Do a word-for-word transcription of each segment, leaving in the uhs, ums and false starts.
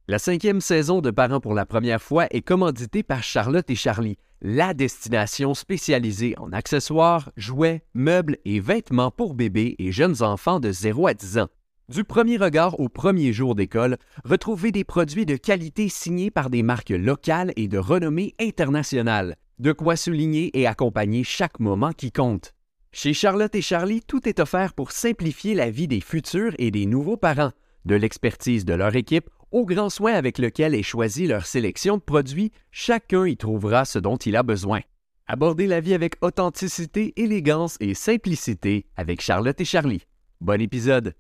La cinquième saison de Parents pour la première fois est commanditée par Charlotte et Charlie, la destination spécialisée en accessoires, jouets, meubles et vêtements pour bébés et jeunes enfants de zéro à dix ans. Du premier regard au premier jour d'école, retrouvez des produits de qualité signés par des marques locales et de renommée internationale. De quoi souligner et accompagner chaque moment qui compte. Chez Charlotte et Charlie, tout est offert pour simplifier la vie des futurs et des nouveaux parents, de l'expertise de leur équipe au grand soin avec lequel est choisie leur sélection de produits, chacun y trouvera ce dont il a besoin. Abordez la vie avec authenticité, élégance et simplicité avec Charlotte et Charlie. Bon épisode!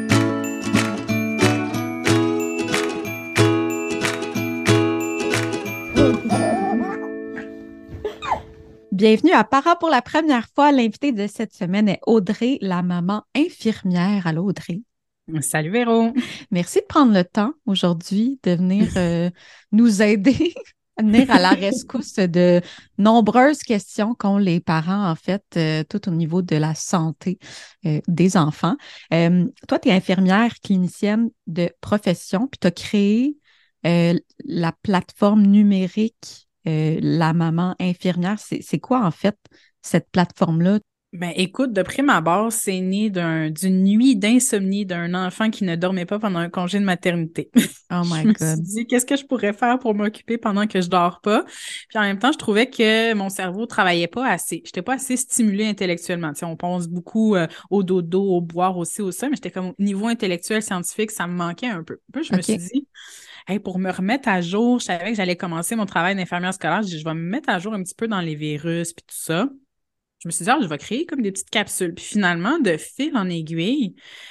Bienvenue à Para pour la première fois. L'invitée de cette semaine est Audrey, la maman infirmière. Allô, Audrey. Salut Véro. Merci de prendre le temps aujourd'hui de venir euh, nous aider, à venir à la rescousse de nombreuses questions qu'ont les parents, en fait, euh, tout au niveau de la santé euh, des enfants. Euh, toi, tu es infirmière clinicienne de profession, puis tu as créé euh, la plateforme numérique euh, La Maman Infirmière. C'est, c'est quoi, en fait, cette plateforme-là? Ben écoute, de prime abord, c'est né d'un, d'une nuit d'insomnie d'un enfant qui ne dormait pas pendant un congé de maternité. Oh my Je me God. suis dit, qu'est-ce que je pourrais faire pour m'occuper pendant que je dors pas? Puis en même temps, je trouvais que mon cerveau travaillait pas assez. J'étais pas assez stimulée intellectuellement. Tu sais, on pense beaucoup euh, au dodo, au boire aussi, au ça, mais j'étais comme au niveau intellectuel, scientifique, ça me manquait un peu. Puis je me OK. suis dit, hey, pour me remettre à jour, je savais que j'allais commencer mon travail d'infirmière scolaire. Je dis, je vais me mettre à jour un petit peu dans les virus puis tout ça. Je me suis dit, ah, je vais créer comme des petites capsules. Puis finalement, de fil en aiguille,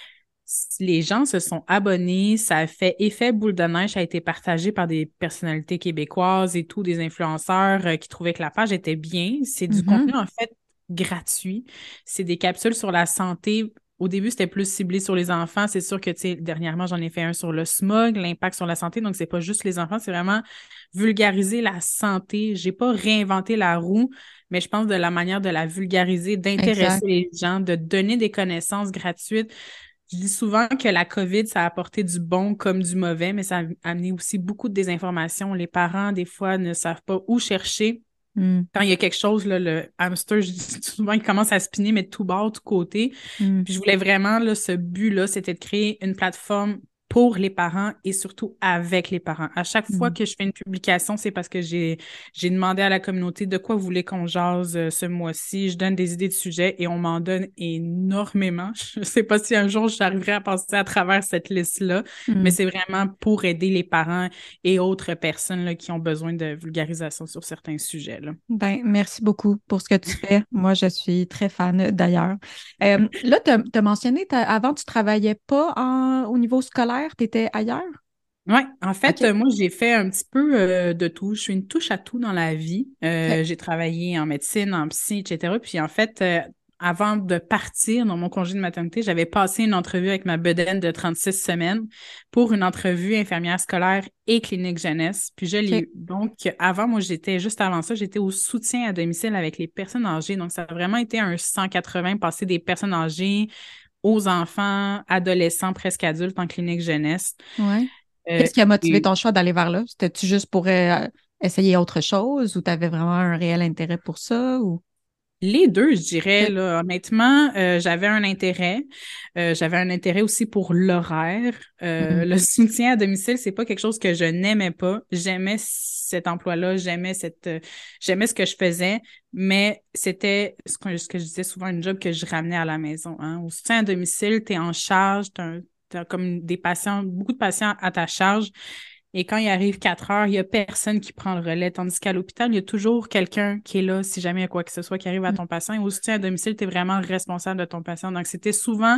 les gens se sont abonnés, ça a fait effet boule de neige, ça a été partagé par des personnalités québécoises et tout, des influenceurs euh, qui trouvaient que la page était bien. C'est du Mm-hmm. contenu, en fait, gratuit. C'est des capsules sur la santé. Au début, c'était plus ciblé sur les enfants. C'est sûr que, tu sais, dernièrement, j'en ai fait un sur le smog, l'impact sur la santé. Donc, c'est pas juste les enfants, c'est vraiment vulgariser la santé. J'ai pas réinventé la roue, mais je pense de la manière de la vulgariser, d'intéresser Exact. les gens, de donner des connaissances gratuites. Je dis souvent que la COVID, ça a apporté du bon comme du mauvais, mais ça a amené aussi beaucoup de désinformation. Les parents, des fois, ne savent pas où chercher. Mm. Quand il y a quelque chose, là, le hamster, je dis souvent, il commence à spinner, mais de tout bord, de tout côté. Mm. Puis je voulais vraiment, là, ce but-là, c'était de créer une plateforme pour les parents et surtout avec les parents. À chaque fois Mm. que je fais une publication, c'est parce que j'ai j'ai demandé à la communauté de quoi vous voulez qu'on jase euh, ce mois-ci. Je donne des idées de sujets et on m'en donne énormément. Je sais pas si un jour j'arriverai à passer à travers cette liste-là, Mm. mais c'est vraiment pour aider les parents et autres personnes là, qui ont besoin de vulgarisation sur certains sujets, là. Ben, merci beaucoup pour ce que tu fais. Moi, je suis très fan d'ailleurs. Euh, là, tu as mentionné, t'as- avant, tu travaillais pas en- au niveau scolaire, tu étais ailleurs? Oui, en fait, OK. euh, moi, j'ai fait un petit peu euh, de tout. Je suis une touche à tout dans la vie. OK. Euh, j'ai travaillé en médecine, en psy, et cetera. Puis en fait, euh, avant de partir dans mon congé de maternité, j'avais passé une entrevue avec ma bedaine de trente-six semaines pour une entrevue infirmière scolaire et clinique jeunesse. Puis je l'ai OK. eu. Donc, avant, moi, j'étais, juste avant ça, j'étais au soutien à domicile avec les personnes âgées. Donc, ça a vraiment été un cent quatre-vingts, passer des personnes âgées aux enfants, adolescents, presque adultes en clinique jeunesse. Ouais. Euh, Qu'est-ce qui a motivé et ton choix d'aller vers là? C'était-tu juste pour euh, essayer autre chose ou tu avais vraiment un réel intérêt pour ça? Ou... les deux, je dirais, OK. là, honnêtement, euh, j'avais un intérêt. Euh, j'avais un intérêt aussi pour l'horaire. Euh, Mm. le soutien à domicile, c'est pas quelque chose que je n'aimais pas. J'aimais cet emploi-là, j'aimais cette, euh, j'aimais ce que je faisais, mais c'était ce que, ce que je disais souvent, une job que je ramenais à la maison, hein. Au soutien à domicile, tu es en charge, tu as comme des patients, beaucoup de patients à ta charge. Et quand il arrive quatre heures, il n'y a personne qui prend le relais. Tandis qu'à l'hôpital, il y a toujours quelqu'un qui est là si jamais il y a quoi que ce soit qui arrive à Mm. ton patient. Et au soutien à domicile, tu es vraiment responsable de ton patient. Donc, c'était souvent,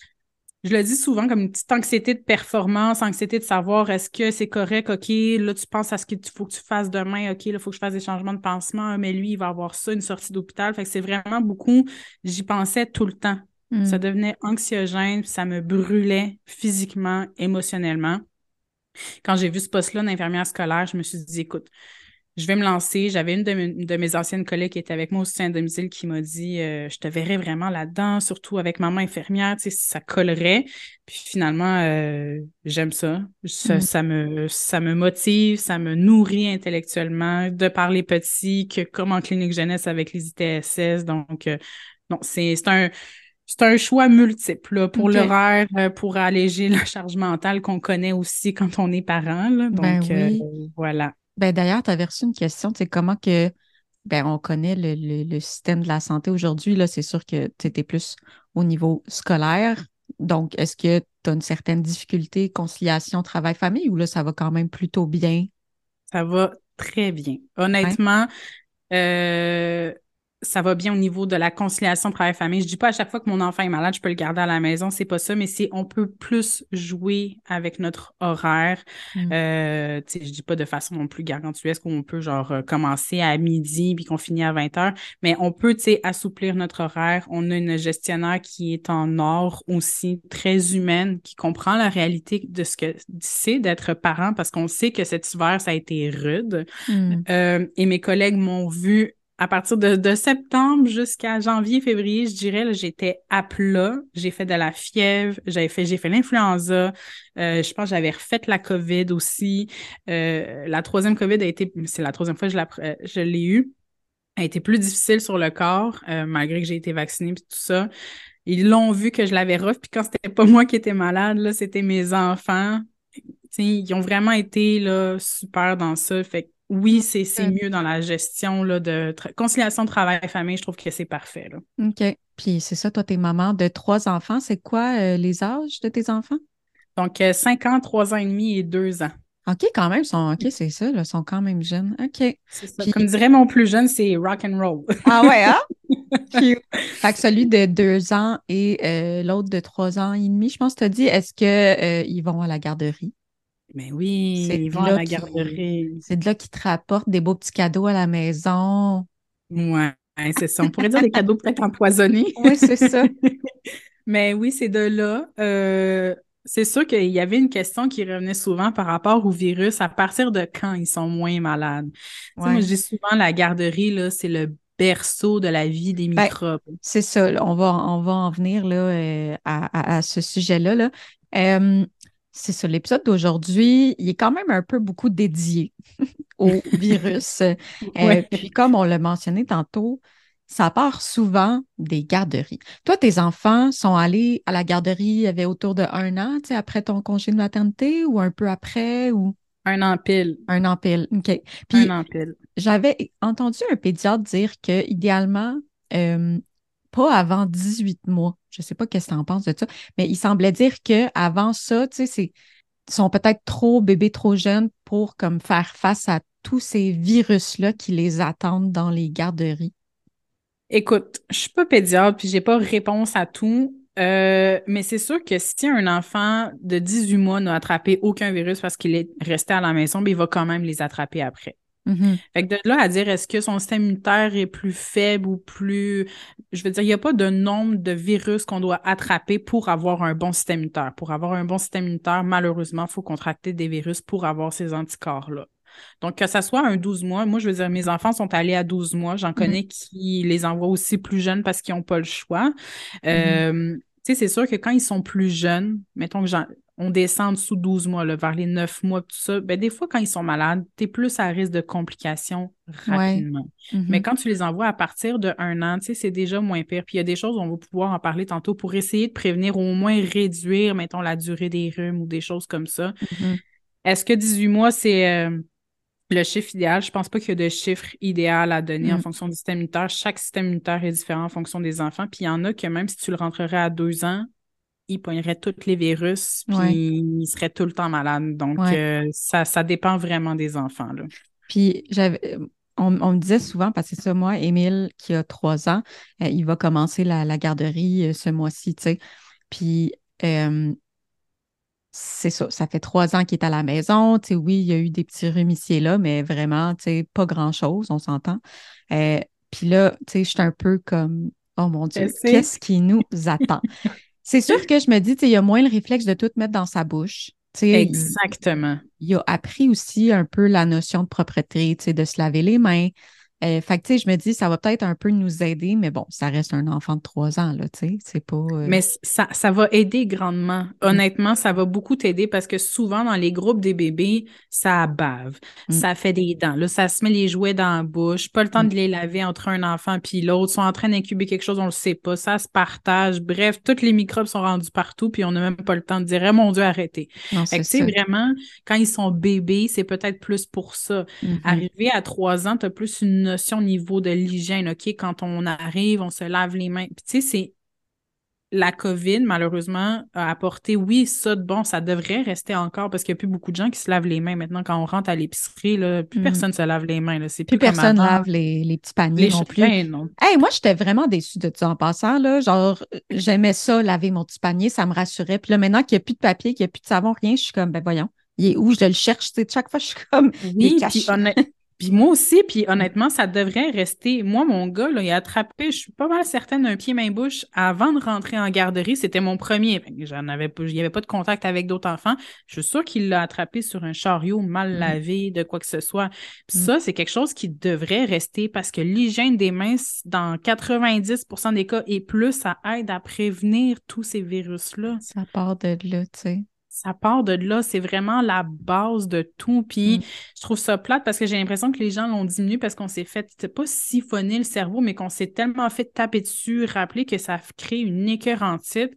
je le dis souvent, comme une petite anxiété de performance, anxiété de savoir est-ce que c'est correct, OK, là, tu penses à ce qu'il faut que tu fasses demain, OK, là, il faut que je fasse des changements de pansement, mais lui, il va avoir ça, une sortie d'hôpital. Fait que c'est vraiment beaucoup, j'y pensais tout le temps. Mm. Ça devenait anxiogène, puis ça me brûlait physiquement, émotionnellement. Quand j'ai vu ce poste-là d'infirmière scolaire, je me suis dit, écoute, je vais me lancer. J'avais une de mes, de mes anciennes collègues qui était avec moi aussi à domicile qui m'a dit euh, je te verrais vraiment là-dedans, surtout avec maman infirmière, tu sais, si ça collerait. Puis finalement, euh, j'aime ça. Ça, Mm. ça me, ça me motive, ça me nourrit intellectuellement de parler petit, que comme en clinique jeunesse avec les I T S S. Donc, euh, non, c'est, c'est un. C'est un choix multiple là, pour OK. l'horaire, euh, pour alléger la charge mentale qu'on connaît aussi quand on est parent. Là. Ben Donc, euh, oui. voilà. Ben d'ailleurs, tu avais reçu une question, tu sais, comment que, ben on connaît le, le- le système de la santé aujourd'hui, là, c'est sûr que tu étais plus au niveau scolaire. Donc, est-ce que tu as une certaine difficulté, conciliation, travail-famille, ou là, ça va quand même plutôt bien? Ça va très bien. Ouais. Honnêtement, euh, ça va bien au niveau de la conciliation travail-famille. Je dis pas à chaque fois que mon enfant est malade, je peux le garder à la maison, c'est pas ça, mais c'est on peut plus jouer avec notre horaire. Mm. Euh, tu sais, je dis pas de façon non plus gargantuesque où on peut genre euh, commencer à midi puis qu'on finit à vingt heures, mais on peut, tu sais, assouplir notre horaire. On a une gestionnaire qui est en or aussi, très humaine, qui comprend la réalité de ce que c'est d'être parent parce qu'on sait que cet hiver, ça a été rude. Mm. Euh, et mes collègues m'ont vu à partir de, de septembre jusqu'à janvier, février, je dirais, là, j'étais à plat. J'ai fait de la fièvre, j'avais fait, j'ai fait l'influenza. Euh, je pense que j'avais refait la COVID aussi. Euh, la troisième COVID a été, c'est la troisième fois que je, la, euh, je l'ai eue, a été plus difficile sur le corps, euh, malgré que j'ai été vaccinée et tout ça. Ils l'ont vu que je l'avais rough, puis quand c'était pas moi qui étais malade, là, c'était mes enfants. T'sais, ils ont vraiment été là, super dans ça. Fait que oui, c'est, c'est Good. mieux dans la gestion là, de tra- conciliation travail-famille. Je trouve que c'est parfait. Là. OK. Puis c'est ça, toi, t'es maman de trois enfants. C'est quoi euh, les âges de tes enfants? Donc, euh, cinq ans, trois ans et demi et deux ans. OK, quand même, sont, OK, c'est ça, là, ils sont quand même jeunes. OK. C'est ça. Puis, Comme dirait mon plus jeune, c'est rock and roll. ah ouais, hein? Cute. Fait que celui de deux ans et euh, l'autre de trois ans et demi, je pense que tu as dit, est-ce que euh, ils vont à la garderie? Mais oui, C'est ils vont de à là la qui garderie. c'est de là qu'ils te rapportent des beaux petits cadeaux à la maison. Ouais, c'est ça. On pourrait dire des cadeaux peut-être empoisonnés. Oui, c'est ça. Mais oui, c'est de là. Euh, c'est sûr qu'il y avait une question qui revenait souvent par rapport au virus. À partir de quand ils sont moins malades? Tu sais, moi, je Ouais. dis souvent la garderie, là, c'est le berceau de la vie des Ben, microbes. c'est ça. Là, on va, on va en venir là, euh, à, à- à ce sujet-là, là. Euh, c'est ça. L'épisode d'aujourd'hui, il est quand même un peu beaucoup dédié au virus. Euh, puis, Ouais. comme on l'a mentionné tantôt, ça part souvent des garderies. Toi, tes enfants sont allés à la garderie, il y avait autour de un an, tu sais, après ton congé de maternité ou un peu après ou Un an pile. un an pile. OK. Un Puis, an pile. j'avais entendu un pédiatre dire que idéalement, euh, pas avant dix-huit mois. Je sais pas qu'est-ce que tu en penses de ça, mais il semblait dire qu'avant ça, tu sais, c'est ils sont peut-être trop bébés, trop jeunes pour comme faire face à tous ces virus-là qui les attendent dans les garderies. Écoute, je suis pas pédiatre puis j'ai pas réponse à tout. Euh, mais c'est sûr que si un enfant de dix-huit mois n'a attrapé aucun virus parce qu'il est resté à la maison, ben, il va quand même les attraper après. Mhm. Fait que de là à dire est-ce que son système immunitaire est plus faible ou plus. Je veux dire, il n'y a pas de nombre de virus qu'on doit attraper pour avoir un bon système immunitaire. Pour avoir un bon système immunitaire, malheureusement, il faut contracter des virus pour avoir ces anticorps-là. Donc, que ça soit un douze mois, moi, je veux dire, mes enfants sont allés à douze mois. J'en Mhm. connais qui les envoient aussi plus jeunes parce qu'ils n'ont pas le choix. Mhm. Euh, tu sais, c'est sûr que quand ils sont plus jeunes, mettons que j'en- on descend sous douze mois, là, vers les neuf mois, tout ça, ben, des fois, quand ils sont malades, tu es plus à risque de complications Ouais. rapidement. Mais Mhm. quand tu les envoies à partir de un an, tu sais, c'est déjà moins pire. Puis il y a des choses, on va pouvoir en parler tantôt pour essayer de prévenir, au moins réduire, mettons, la durée des rhumes ou des choses comme ça. Mhm. Est-ce que dix-huit mois, c'est euh, le chiffre idéal? Je pense pas qu'il y a de chiffre idéal à donner en Mhm. fonction du système immunitaire. Chaque système immunitaire est différent en fonction des enfants. Puis il y en a que même si tu le rentrerais à deux ans, il pognerait tous les virus, Ouais. puis il serait tout le temps malade. Donc, Ouais. euh, ça, ça dépend vraiment des enfants, là. Puis j'avais, on, on me disait souvent, parce que c'est ça, moi, Émile, qui a trois ans, euh, il va commencer la, la garderie euh, ce mois-ci, tu sais. Puis euh, c'est ça, ça fait trois ans qu'il est à la maison. Tu sais, oui, il y a eu des petits rhumes ici et là, mais vraiment, tu sais, pas grand-chose, on s'entend. Euh, Puis là, tu sais, je suis un peu comme, oh mon Je Dieu, sais. qu'est-ce qui nous attend? C'est sûr que je me dis, tu sais, il y a moins le réflexe de tout mettre dans sa bouche. Tu sais, Exactement. Il, il a appris aussi un peu la notion de propreté, tu sais, de se laver les mains. Euh, fait que, tu sais, je me dis, ça va peut-être un peu nous aider, mais bon, ça reste un enfant de trois ans, là, tu sais, c'est pas... euh, Mais ça, ça va aider grandement. Honnêtement, ça va beaucoup t'aider parce que souvent, dans les groupes des bébés, ça bave, Mm. ça fait des dents. Là, ça se met les jouets dans la bouche, pas le temps Mm. de les laver entre un enfant puis l'autre, sont en train d'incuber quelque chose, on le sait pas, ça se partage. Bref, tous les microbes sont rendus partout puis on n'a même pas le temps de dire, Eh, mon Dieu, arrêtez. Non, Fait c'est que, tu sais, ça. vraiment, quand ils sont bébés, c'est peut-être plus pour ça. Mhm. Arrivé à trois ans, tu as plus une notion au niveau de l'hygiène, OK? Quand on arrive, on se lave les mains. Puis, tu sais, c'est la COVID, malheureusement, a apporté, oui, ça de bon, ça devrait rester encore parce qu'il n'y a plus beaucoup de gens qui se lavent les mains. Maintenant, quand on rentre à l'épicerie, là, plus Mm. personne ne se lave les mains. Là. C'est Puis plus comme personne avant. lave les, les petits paniers Les non ch- plus. ben, non. Hey, moi, j'étais vraiment déçue de ça en passant, là. Genre, j'aimais ça, laver mon petit panier, ça me rassurait. Puis là, maintenant qu'il n'y a plus de papier, qu'il n'y a plus de savon, rien, je suis comme, ben voyons, il est où? Je le cherche, tu sais. Chaque fois, je suis comme, il est Oui, caché. puis honnêt- puis moi aussi, puis honnêtement, ça devrait rester. Moi, mon gars, là, il a attrapé, je suis pas mal certaine, un pied main bouche avant de rentrer en garderie. C'était mon premier. Fait que J'en avais pas, il n'y avait pas de contact avec d'autres enfants. Je suis sûre qu'il l'a attrapé sur un chariot mal Mm. lavé, de quoi que ce soit. Puis Mm. ça, c'est quelque chose qui devrait rester parce que l'hygiène des mains, dans quatre-vingt-dix pour cent des cas et plus, ça aide à prévenir tous ces virus-là. Ça part de là, tu sais. Ça part de là, c'est vraiment la base de tout. Puis Mm. je trouve ça plate parce que j'ai l'impression que les gens l'ont diminué parce qu'on s'est fait, c'est pas siphonner le cerveau, mais qu'on s'est tellement fait taper dessus, rappeler que ça crée une écœurantite.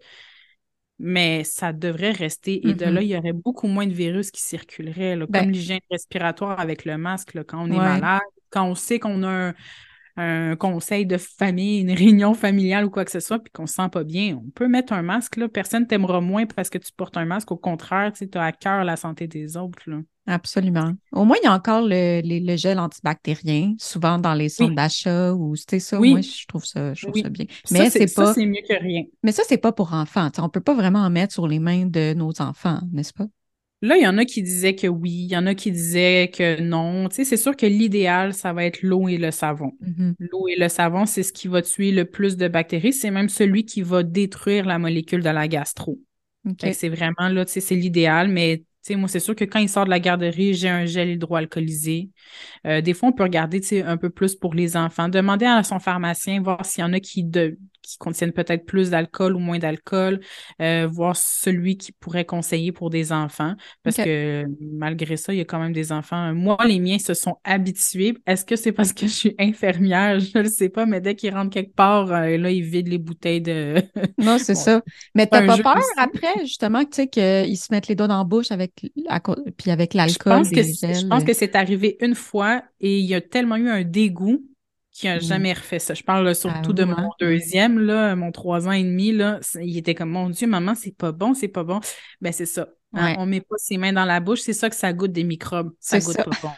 Mais ça devrait rester. Et de Mhm. là, il y aurait beaucoup moins de virus qui circuleraient, là, Ben, comme l'hygiène respiratoire avec le masque, là, quand on est ouais. malade, quand on sait qu'on a un, un conseil de famille, une réunion familiale ou quoi que ce soit, puis qu'on se sent pas bien, on peut mettre un masque, là. Personne t'aimera moins parce que tu portes un masque. Au contraire, tu as à cœur la santé des autres, là. Absolument. Au moins, il y a encore le, les- le gel antibactérien, souvent dans les centres Oui, d'achat ou c'était ça. Moi, oui, je trouve ça, je trouve ça oui. bien. Ça, Mais c'est c'est ça, pas, c'est mieux que rien. mais ça, c'est pas pour enfants. Tu sais, on peut pas vraiment en mettre sur les mains de nos enfants, n'est-ce pas? Là, il y en a qui disaient que oui, il y en a qui disaient que non. Tu sais, c'est sûr que l'idéal, ça va être l'eau et le savon. Mhm. L'eau et le savon, c'est ce qui va tuer le plus de bactéries. C'est même celui qui va détruire la molécule de la gastro. Fait que OK. c'est vraiment là, tu sais, c'est l'idéal, mais tu sais, moi, c'est sûr que quand il sort de la garderie, j'ai un gel hydroalcoolisé. Euh, des fois, on peut regarder, tu sais, un peu plus pour les enfants. Demander à son pharmacien, voir s'il y en a qui, de, qui contiennent peut-être plus d'alcool ou moins d'alcool, euh, voir celui qui pourrait conseiller pour des enfants. Parce OK. que malgré ça, il y a quand même des enfants. Moi, les miens se sont habitués. Est-ce que c'est parce que je suis infirmière? Je ne le sais pas, mais dès qu'ils rentrent quelque part, euh, là, ils vident les bouteilles de... Non, c'est Bon, ça. Mais c'est t'as un pas jeu peur aussi. après, justement, que, tu sais, qu'ils se mettent les doigts dans la bouche avec, à co- puis avec Je l'alcool, pense que des c'est- je gels. pense euh, que c'est arrivé une fois et il y a tellement eu un dégoût qu'il n'a Mm. jamais refait ça. Je parle là, surtout de Avoue, mon hein? deuxième, là, mon trois ans et demi, là, c'est- il était comme, mon Dieu, maman, c'est pas bon, c'est pas bon. Ben, c'est ça. Hein, Ouais, on met pas ses mains dans la bouche, c'est ça que ça goûte des microbes. c'est Ça goûte ça. pas bon.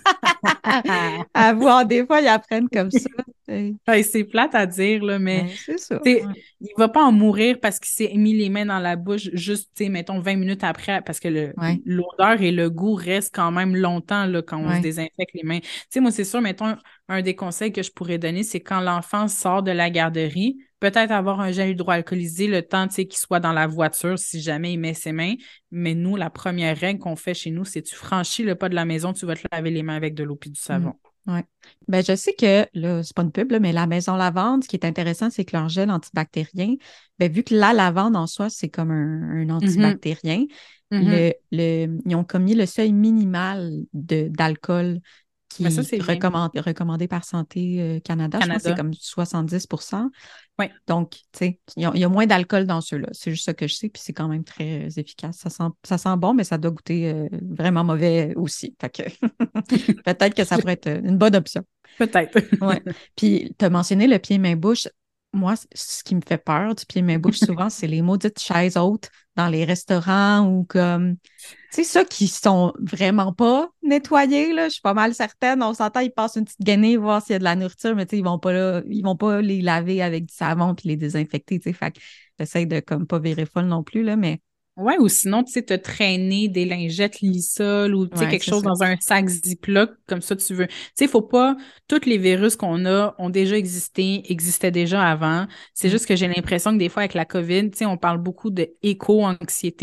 À voir, des fois, ils apprennent comme ça. tu Ouais, c'est plate à dire, là, mais sais. C'est ça. tu sais, Ouais. il va pas en mourir parce qu'il s'est mis les mains dans la bouche juste, tu sais, mettons, vingt minutes après, parce que le, Ouais. l'odeur et le goût restent quand même longtemps là, quand on se Ouais. désinfecte les mains. Tu sais, moi, c'est sûr, mettons, un des conseils que je pourrais donner, c'est quand l'enfant sort de la garderie, peut-être avoir un gel hydroalcoolisé le temps, tu sais, qu'il soit dans la voiture si jamais il met ses mains. Mais nous, la première règle qu'on fait chez nous, c'est tu franchis le pas de la maison, tu vas te laver les mains avec de l'eau puis du savon. Mm. Ouais. Ben, je sais que, là, c'est pas une pub, là, mais la maison lavande, ce qui est intéressant, c'est que leur gel antibactérien, ben, vu que la lavande en soi, c'est comme un, un antibactérien, Mhm. le, le, ils ont commis le seuil minimal de, d'alcool Mais ça, qui c'est est bien. recommandé, recommandé par Santé euh, Canada. Je pense que c'est Canada. comme soixante-dix pour cent. Oui. Donc, tu sais, il y, a- il y a moins d'alcool dans ceux-là. C'est juste ça que je sais, puis c'est quand même très euh, efficace. Ça sent, ça sent bon, mais ça doit goûter euh, vraiment mauvais aussi. Fait que peut-être que ça pourrait être une bonne option. Peut-être. Ouais. Puis, tu as mentionné le pied-main-bouche. Moi, c- ce qui me fait peur du pied-main-bouche, souvent, c'est les maudites chaises hautes dans les restaurants ou comme, tu sais, ceux qui sont vraiment pas nettoyés, là. Je suis pas mal certaine. On s'entend, ils passent une petite gainée, voir s'il y a de la nourriture, mais tu sais, ils vont pas là, ils vont pas les laver avec du savon puis les désinfecter, tu sais. Fait que j'essaie de comme pas virer folle non plus, là, mais Ouais, ou sinon, tu sais, te traîner des lingettes Lysol ou, tu sais, ouais, quelque c'est chose ça. dans un sac Ziploc, comme ça, tu veux. Tu sais, faut pas... Tous les virus qu'on a ont déjà existé, existaient déjà avant. C'est Mm. juste que j'ai l'impression que des fois, avec la COVID, tu sais, on parle beaucoup de éco-anxiété.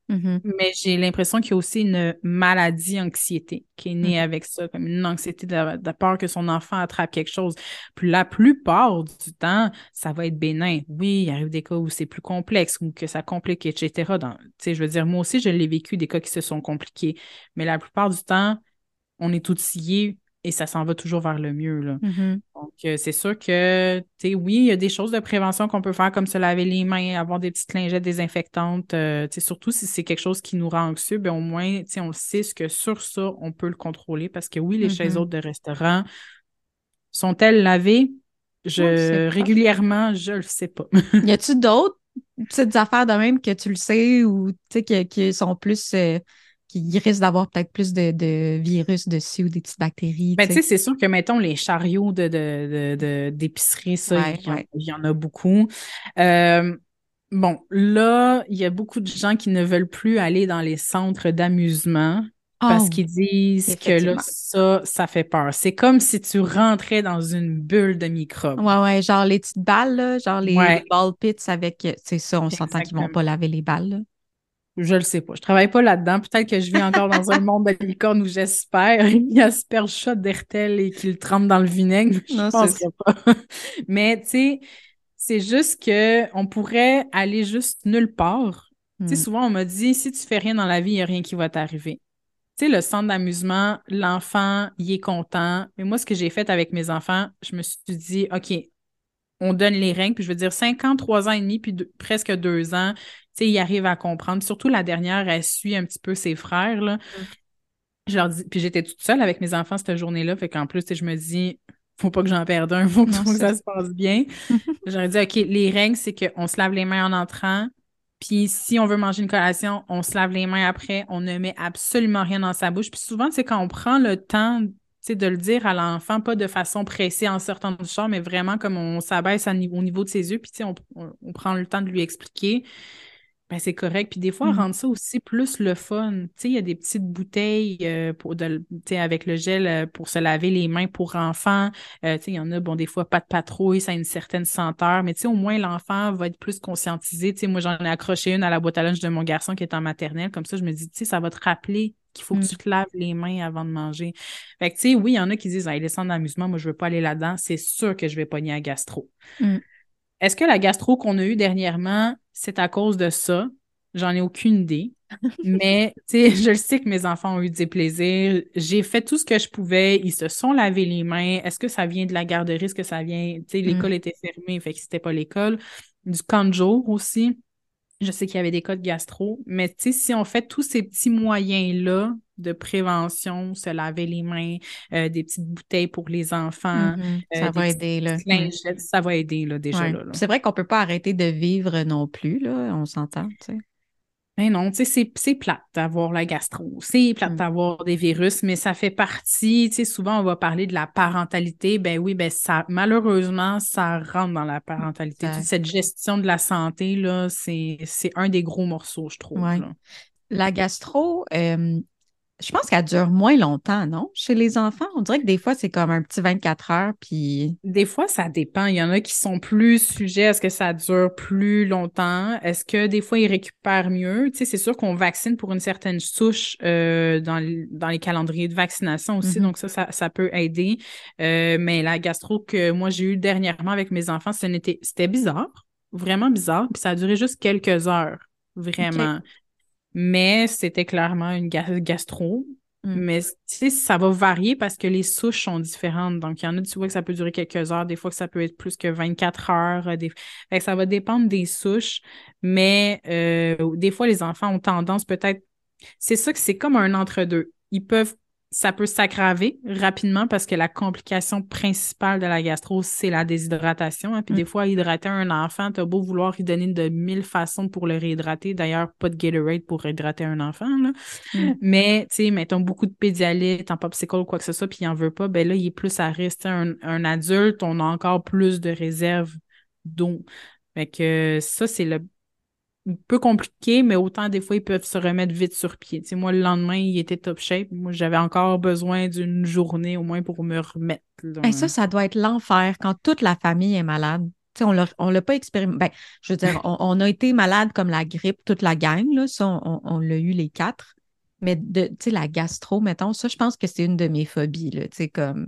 Mhm. Mais j'ai l'impression qu'il y a aussi une maladie anxiété qui est née Mhm. avec ça, comme une anxiété de, de peur que son enfant attrape quelque chose. Puis la plupart du temps, ça va être bénin. Oui, il arrive des cas où c'est plus complexe ou que ça complique, et cetera. Dans, tu sais, je veux dire, moi aussi, je l'ai vécu, des cas qui se sont compliqués. Mais la plupart du temps, on est outillés et ça s'en va toujours vers le mieux, là. Mhm. Donc, euh, c'est sûr que, tu sais, oui, il y a des choses de prévention qu'on peut faire, comme se laver les mains, avoir des petites lingettes désinfectantes. Euh, tu sais, surtout si c'est quelque chose qui nous rend anxieux, ben au moins, tu sais, on le sait, ce que sur ça, on peut le contrôler. Parce que oui, les chaises Mhm. hautes de restaurant, sont-elles lavées? On le sait Je, pas. régulièrement, je le sais pas. Y a-tu d'autres petites affaires de même que tu le sais ou tu sais qui, qui sont plus euh, qui risquent d'avoir peut-être plus de, de virus dessus ou des petites bactéries, Ben, tu tu sais, sais? c'est sûr que, mettons, les chariots de, de, de, de- d'épicerie, ça, il Ouais, y en, ouais. il y en a beaucoup. Euh, bon, là, il y a beaucoup de gens qui ne veulent plus aller dans les centres d'amusement Ah parce oui, qu'ils disent que là, effectivement. ça, ça fait peur. C'est comme si tu rentrais dans une bulle de microbes. Ouais, ouais, genre les petites balles, là, genre les, les Ouais, ball pits avec, euh, c'est ça, on s'entend qu'ils vont pas exactement. laver les balles, là. Je le sais pas. Je travaille pas là-dedans. Peut-être que je vis encore dans un monde de licorne où j'espère. Il asperge ça d'Hertel et qu'il trempe dans le vinaigre. Je Non, c'est penserais ça. pas. Mais, tu sais, c'est juste que on pourrait aller juste nulle part. Tu sais, Hmm. souvent, on m'a dit, si tu fais rien dans la vie, il n'y a rien qui va t'arriver. Tu sais, le centre d'amusement, l'enfant, il est content. Mais moi, ce que j'ai fait avec mes enfants, je me suis dit, OK, on donne les règles, puis je veux dire, cinquante-trois ans et demi, puis deux- presque deux ans, tu sais, ils arrivent à comprendre. Surtout la dernière, elle suit un petit peu ses frères, là. Hmm. Je leur dis, puis j'étais toute seule avec mes enfants cette journée-là, fait qu'en plus, tu sais, je me dis, faut pas que j'en perde un, faut, Non, faut que c'est ça ça. se passe bien. J'aurais dit, OK, les règles, c'est qu'on se lave les mains en entrant, puis si on veut manger une collation, on se lave les mains après, on ne met absolument rien dans sa bouche. Puis souvent, tu sais, quand on prend le temps, tu sais, de le dire à l'enfant, pas de façon pressée en sortant du char, mais vraiment comme on s'abaisse à niveau- au niveau de ses yeux, puis tu sais, on, on- on prend le temps de lui expliquer, ben c'est correct. Puis des fois, Hmm. rendre ça aussi plus le fun. Tu sais, il y a des petites bouteilles euh, pour de, tu sais, avec le gel euh, pour se laver les mains pour enfants. Euh, tu sais, il y en a, bon, des fois, pas de patrouille, ça a une certaine senteur, mais tu sais, au moins, l'enfant va être plus conscientisé. Tu sais, moi, j'en ai accroché une à la boîte à lunch de mon garçon qui est en maternelle. Comme ça, je me dis, tu sais, ça va te rappeler qu'il faut que Hmm. tu te laves les mains avant de manger. Fait que, tu sais, oui, il y en a qui disent, hey, les centres d'amusement, moi, je veux pas aller là-dedans. C'est sûr que je vais pogner à gastro. Hmm. Est-ce que la gastro qu'on a eue dernièrement, c'est à cause de ça? J'en ai aucune idée. Mais, tu sais, je le sais que mes enfants ont eu des plaisirs. J'ai fait tout ce que je pouvais. Ils se sont lavés les mains. Est-ce que ça vient de la garderie? Est-ce que ça vient, tu sais, Hmm. l'école était fermée, fait que c'était pas l'école. Du camp de jour aussi. Je sais qu'il y avait des cas de gastro, mais tu sais, si on fait tous ces petits moyens-là de prévention, se laver les mains, euh, des petites bouteilles pour les enfants, Mhm. euh, Ça des va petites aider, là. Hmm. lingettes, ça va aider là, déjà Ouais. là, là. Puis c'est vrai qu'on peut pas arrêter de vivre non plus, là, on s'entend, tu sais. Mais non, tu sais, c'est, c'est plate d'avoir la gastro, c'est plate Hmm. d'avoir des virus, mais ça fait partie, tu sais, souvent on va parler de la parentalité, ben oui, ben ça, malheureusement, ça rentre dans la parentalité. Toute Exact. cette gestion de la santé, là, c'est, c'est un des gros morceaux, je trouve, Ouais. là. La gastro, euh, je pense qu'elle dure moins longtemps, non? Chez les enfants, on dirait que des fois, c'est comme un petit vingt-quatre heures, puis... Des fois, ça dépend. Il y en a qui sont plus sujets à ce que ça dure plus longtemps. Est-ce que des fois, ils récupèrent mieux? Tu sais, c'est sûr qu'on vaccine pour une certaine souche euh, dans, l- dans les calendriers de vaccination aussi. Mhm. Donc, ça, ça, ça peut aider. Euh, mais la gastro que moi, j'ai eue dernièrement avec mes enfants, ce n'était, c'était bizarre. Vraiment bizarre. Puis ça a duré juste quelques heures. OK. Vraiment. Mais c'était clairement une ga- gastro. Hmm. Mais tu sais, ça va varier parce que les souches sont différentes. Donc, il y en a, tu vois, que ça peut durer quelques heures, des fois que ça peut être plus que vingt-quatre heures. euh, Des... Fait que ça va dépendre des souches. Mais euh, des fois, les enfants ont tendance peut-être. C'est ça que c'est comme un entre-deux. Ils peuvent. Ça peut s'aggraver rapidement parce que la complication principale de la gastro, c'est la déshydratation, hein. Puis Hmm. des fois, hydrater un enfant, t'as beau vouloir lui donner de mille façons pour le réhydrater. D'ailleurs, pas de Gatorade pour hydrater un enfant, là. Hmm. Mais, tu sais, mettons beaucoup de pédialyte, en popsicle ou quoi que ce soit, puis il en veut pas, ben là, il est plus à risque. Tu sais, Un, un adulte, on a encore plus de réserves d'eau. Fait que ça, c'est le un peu compliqué, mais autant des fois, ils peuvent se remettre vite sur pied. Tu sais, moi, le lendemain, il était top shape. Moi, j'avais encore besoin d'une journée au moins pour me remettre, Hey, ça, là. ça doit être l'enfer quand toute la famille est malade. Tu sais, on l'a, on l'a pas expérimenté. Ben, je veux dire, on, on a été malade comme la grippe, toute la gang, là. Ça, on, on- on l'a eu les quatre. Mais de, tu sais, la gastro, mettons, ça, je pense que c'est une de mes phobies, là. Tu sais, comme.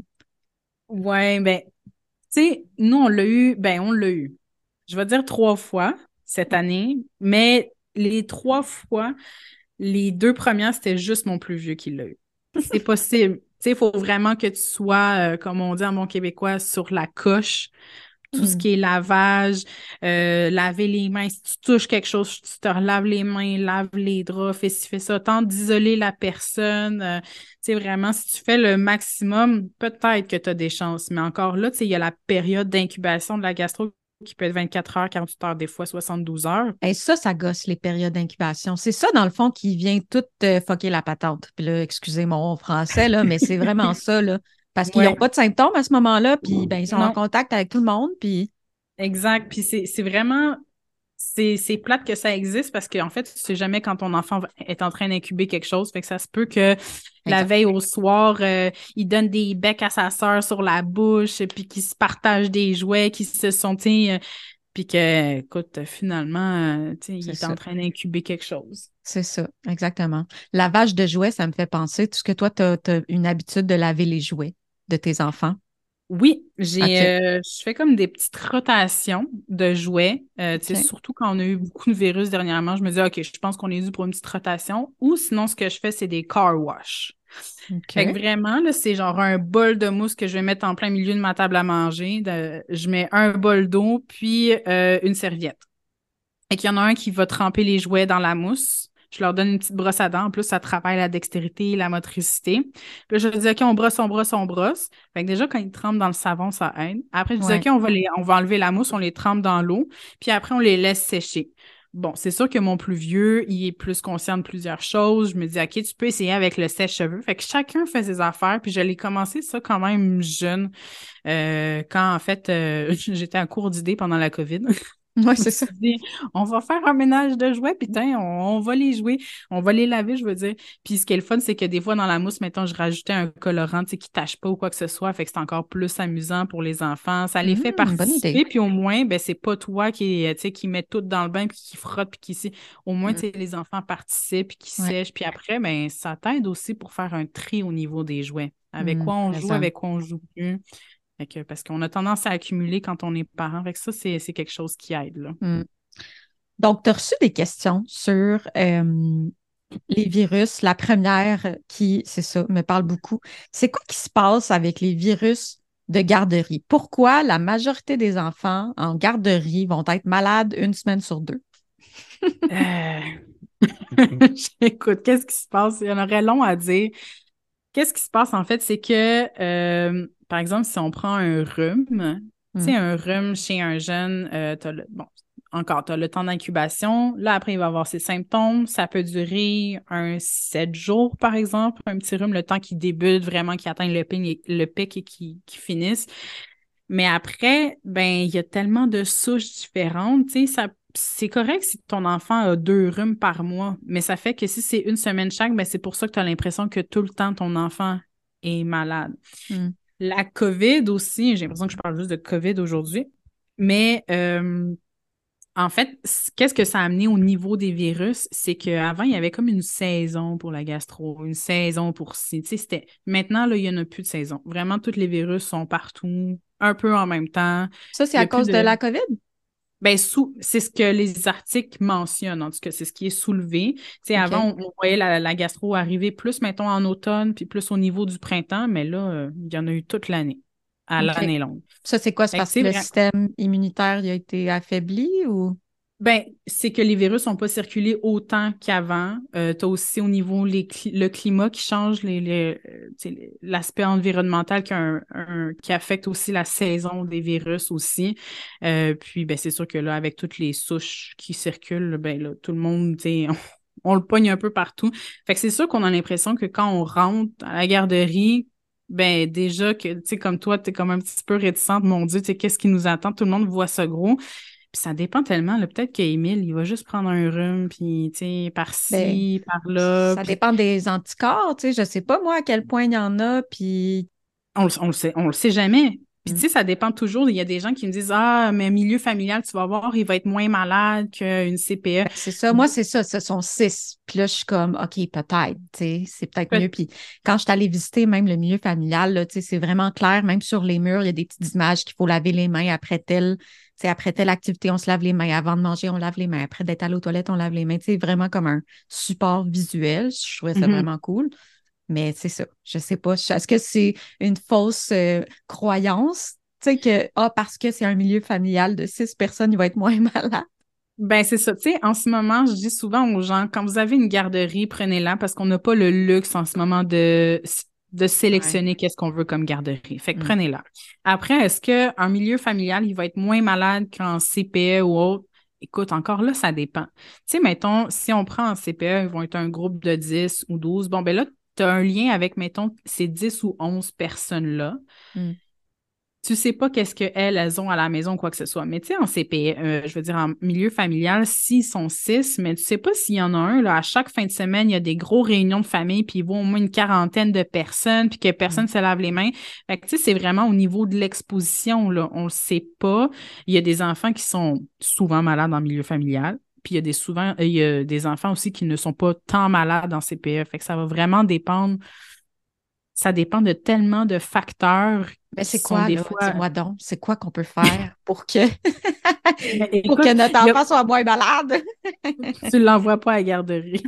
Ouais, ben, tu sais, nous, on l'a eu, ben, on l'a eu. Je vais dire trois fois cette année, mais les trois fois, les deux premières, c'était juste mon plus vieux qui l'a eu. C'est possible. Tu sais, il faut vraiment que tu sois, euh, comme on dit en bon québécois, sur la coche. Tout ce Hmm. qui est lavage, euh, laver les mains. Si tu touches quelque chose, tu te relaves les mains, lave les draps, fais ci, fais ça. Tente d'isoler la personne. Euh, tu sais, vraiment, si tu fais le maximum, peut-être que tu as des chances. Mais encore là, tu sais, il y a la période d'incubation de la gastro qui peut être vingt-quatre heures, quarante-huit heures, des fois soixante-douze heures. Et ça, ça gosse les périodes d'incubation. C'est ça, dans le fond, qui vient tout euh, fucker la patente. Puis là, excusez mon français, là, mais c'est vraiment ça, là. Parce qu'ils n'ont Ouais. pas de symptômes à ce moment-là, puis ben, ils sont en Non, contact avec tout le monde, puis. exact. Puis c'est c'est vraiment c'est c'est plate que ça existe parce qu'en fait, tu sais jamais quand ton enfant va- est en train d'incuber quelque chose. Fait que ça se peut que la Exact. veille au soir, euh, il donne des becs à sa sœur sur la bouche, puis qu'ils se partagent des jouets, qu'ils se sont, tu sais, euh, puis que, écoute, finalement, euh, tu sais, il C'est est en ça. train d'incuber quelque chose. C'est ça, exactement. Lavage de jouets, ça me fait penser. Est-ce que toi, tu as une habitude de laver les jouets de tes enfants? Oui, j'ai, OK. euh, je fais comme des petites rotations de jouets. Euh, tu sais, OK. surtout quand on a eu beaucoup de virus dernièrement, je me dis, OK, je pense qu'on est dû pour une petite rotation. Ou sinon, ce que je fais, c'est des car wash. Fait que OK. vraiment, là, c'est genre un bol de mousse que je vais mettre en plein milieu de ma table à manger. De- je mets un bol d'eau, puis euh, une serviette. Et qu'il y en a un qui va tremper les jouets dans la mousse. Je leur donne une petite brosse à dents. En plus, ça travaille la dextérité, la motricité. Puis là, je dis, OK, on brosse, on brosse, on brosse. Fait que déjà, quand ils trempent dans le savon, ça aide. Après, je dis, Ouais. OK, on va les, on va enlever la mousse, on les trempe dans l'eau. Puis après, on les laisse sécher. Bon, c'est sûr que mon plus vieux, il est plus conscient de plusieurs choses. Je me dis, OK, tu peux essayer avec le sèche-cheveux. Fait que chacun fait ses affaires. Puis je l'ai commencé ça quand même jeune, euh, quand en fait, euh, j'étais en cours d'idée pendant la COVID. Ouais, Je me c'est ça. suis dit, on va faire un ménage de jouets, putain, on, on va les jouer, on va les laver, je veux dire. Puis ce qui est le fun, c'est que des fois, dans la mousse, mettons, je rajoutais un colorant, tu sais, qui tâche pas ou quoi que ce soit, fait que c'est encore plus amusant pour les enfants. Ça les fait Hum, bonne idée. participer, puis au moins, ben, c'est pas toi qui, tu sais, qui met tout dans le bain, puis qui frotte, puis qui... si- Au moins, tu Hum, sais, les enfants participent, puis qui Ouais. sèchent, puis après, ben, ça t'aide aussi pour faire un tri au niveau des jouets. Avec Hum, quoi on mais joue, ça. avec quoi on joue plus. Fait que, parce qu'on a tendance à accumuler quand on est parent. Fait que ça, c'est c'est quelque chose qui aide, là. Hum. Donc, tu as reçu des questions sur euh, les virus. La première qui, c'est ça, me parle beaucoup. C'est quoi qui se passe avec les virus de garderie? Pourquoi la majorité des enfants en garderie vont être malades une semaine sur deux? Euh, Écoute, qu'est-ce qui se passe? Il y en aurait long à dire. Qu'est-ce qui se passe en fait, c'est que, euh, par exemple, si on prend un rhume, tu sais, Hum, un rhume chez un jeune, euh, t'as le, bon, encore, tu as le temps d'incubation. Là, après, il va avoir ses symptômes. Ça peut durer un sept jours, par exemple, un petit rhume, le temps qu'il débute vraiment, qu'il atteigne le pic et, le pic et qu'il qu'il finisse. Mais après, ben, il y a tellement de souches différentes, tu sais, ça, c'est correct si ton enfant a deux rhumes par mois, mais ça fait que si c'est une semaine chaque, ben, c'est pour ça que tu as l'impression que tout le temps ton enfant est malade. hum. La COVID aussi, j'ai l'impression que je parle juste de COVID aujourd'hui, mais euh, en fait, c- qu'est-ce que ça a amené au niveau des virus? C'est qu'avant, il y avait comme une saison pour la gastro, une saison pour ci. Tu sais, c'était... Maintenant, là, il n'y en a plus de saison. Vraiment, tous les virus sont partout, un peu en même temps. Ça, c'est Il n'y à a plus cause de de... la COVID? Ben, sous... c'est ce que les articles mentionnent, en tout cas, c'est ce qui est soulevé. Tu sais, OK. avant, on, on voyait la, la gastro arriver plus, mettons, en automne, puis plus au niveau du printemps, mais là, euh, il y en a eu toute l'année, à OK. l'année longue. Ça, c'est quoi? C'est Fait que, parce tu que sais, le vra- système immunitaire il a été affaibli ou? Ben, c'est que les virus n'ont pas circulé autant qu'avant. Euh, tu as aussi au niveau les cli- le climat qui change, les, les, euh, tu sais, les- l'aspect environnemental qui, a un- un- qui affecte aussi la saison des virus aussi. Euh, puis, ben, c'est sûr que là, avec toutes les souches qui circulent, ben, là, tout le monde, tu sais, on, on le pogne un peu partout. Fait que c'est sûr qu'on a l'impression que quand on rentre à la garderie, ben, déjà que, tu sais, comme toi, tu es comme un petit peu réticente, mon Dieu, tu sais, qu'est-ce qui nous attend? Tout le monde voit ça gros. Puis ça dépend tellement, là. Peut-être qu'Émile, il va juste prendre un rhume, puis, tu sais, Ben, par-ci, par-là, ça puis dépend des anticorps, tu sais. Je sais pas, moi, à quel point il y en a, puis on, le- on le sait, on le sait jamais. Puis, Mm. tu sais, ça dépend toujours. Il y a des gens qui me disent, ah, mais milieu familial, tu vas voir, il va être moins malade qu'une C P E. Ben, c'est ça. Moi, c'est ça. Ce sont six. Puis là, je suis comme, OK, peut-être, tu sais, c'est peut-être mieux. Peut- Puis quand je suis allée visiter même le milieu familial, là, tu sais, c'est vraiment clair. Même sur les murs, il y a des petites images qu'il faut laver les mains après telle, tu sais, après telle activité, on se lave les mains. Avant de manger, on lave les mains. Après d'être allé aux toilettes, on lave les mains. Tu sais, vraiment comme un support visuel. Je trouvais ça Mhm. vraiment cool. Mais c'est ça. Je sais pas. Est-ce que c'est une fausse euh, croyance? Tu sais, que, ah, parce que c'est un milieu familial de six personnes, il va être moins malade. Ben, c'est ça. Tu sais, en ce moment, je dis souvent aux gens, quand vous avez une garderie, prenez-la parce qu'on n'a pas le luxe en ce moment de, de Ouais. sélectionner qu'est-ce qu'on veut comme garderie. Fait que Mm. prenez-la. Après, est-ce qu'un milieu familial, il va être moins malade qu'en C P E ou autre? Écoute, encore là, ça dépend. Tu sais, mettons, si on prend en C P E, ils vont être un groupe de dix ou douze. Bon, ben là, tu as un lien avec, mettons, ces dix ou onze personnes-là. Mm. Tu sais pas qu'est-ce qu'elles, elles ont à la maison ou quoi que ce soit. Mais tu sais, en C P, euh, je veux dire, en milieu familial, s'ils sont six, mais tu sais pas s'il y en a un, là, à chaque fin de semaine, il y a des gros réunions de famille, puis ils voient au moins une quarantaine de personnes, puis que personne Mm. ne se lave les mains. Fait que tu sais, c'est vraiment au niveau de l'exposition, là, on le sait pas. Il y a des enfants qui sont souvent malades en milieu familial. Puis il y a des souvent, euh, il y a des enfants aussi qui ne sont pas tant malades en C P E. Fait que ça va vraiment dépendre, ça dépend de tellement de facteurs Ben, qui c'est sont quoi, des là? fois. Dis-moi donc, c'est quoi qu'on peut faire pour que, Mais pour que écoute, notre il y a- enfant soit moins malade? tu ne l'envoies pas à la garderie.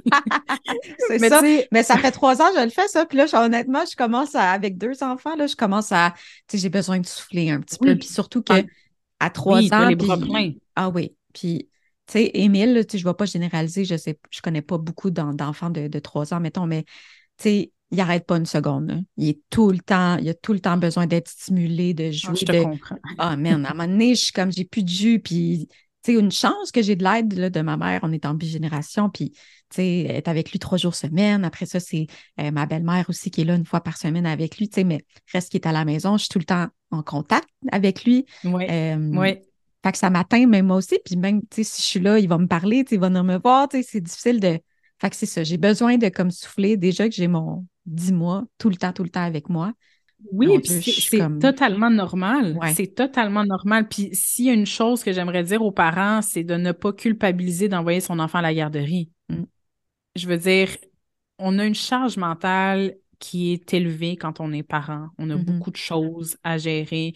C'est Mais tu ça. sais, Mais ça fait trois ans que je le fais, ça. Puis là, je- honnêtement, je commence à, avec deux enfants, là, je commence à, tu sais, j'ai besoin de souffler un petit peu. oui, Puis surtout en- que à trois oui, tu as ans, les bras puis, pleins. ah oui. Puis, tu sais, Émile, là, tu sais, je ne vais pas généraliser, je sais, je connais pas beaucoup d'en- d'enfants de, de trois ans, mettons, mais tu sais, il n'arrête pas une seconde, là. Il est tout le temps, il a tout le temps besoin d'être stimulé, de Ah, jouer, je te de. comprends. Ah, man, à un moment donné, je suis comme, j'ai plus de jus, puis, tu sais, une chance que j'ai de l'aide là, de ma mère, on est en bigénération, puis, tu sais, elle est avec lui trois jours semaine. Après ça, c'est euh, ma belle-mère aussi qui est là une fois par semaine avec lui, tu sais, mais reste qui est à la maison, je suis tout le temps en contact avec lui. Oui, Euh, oui. fait que ça m'atteint, même moi aussi, puis même, tu sais, si je suis là, il va me parler, tu sais, il va venir me voir, tu sais, c'est difficile de. Fait que c'est ça, j'ai besoin de comme souffler, déjà que j'ai mon dix mois, tout le temps, tout le temps avec moi. Oui, Mon puis Dieu, je c'est suis c'est comme, totalement normal. ouais. C'est totalement normal. Puis s'il y a une chose que j'aimerais dire aux parents, c'est de ne pas culpabiliser d'envoyer son enfant à la garderie. Mm. Je veux dire, on a une charge mentale qui est élevée quand on est parent. On a Mhm. beaucoup de choses à gérer.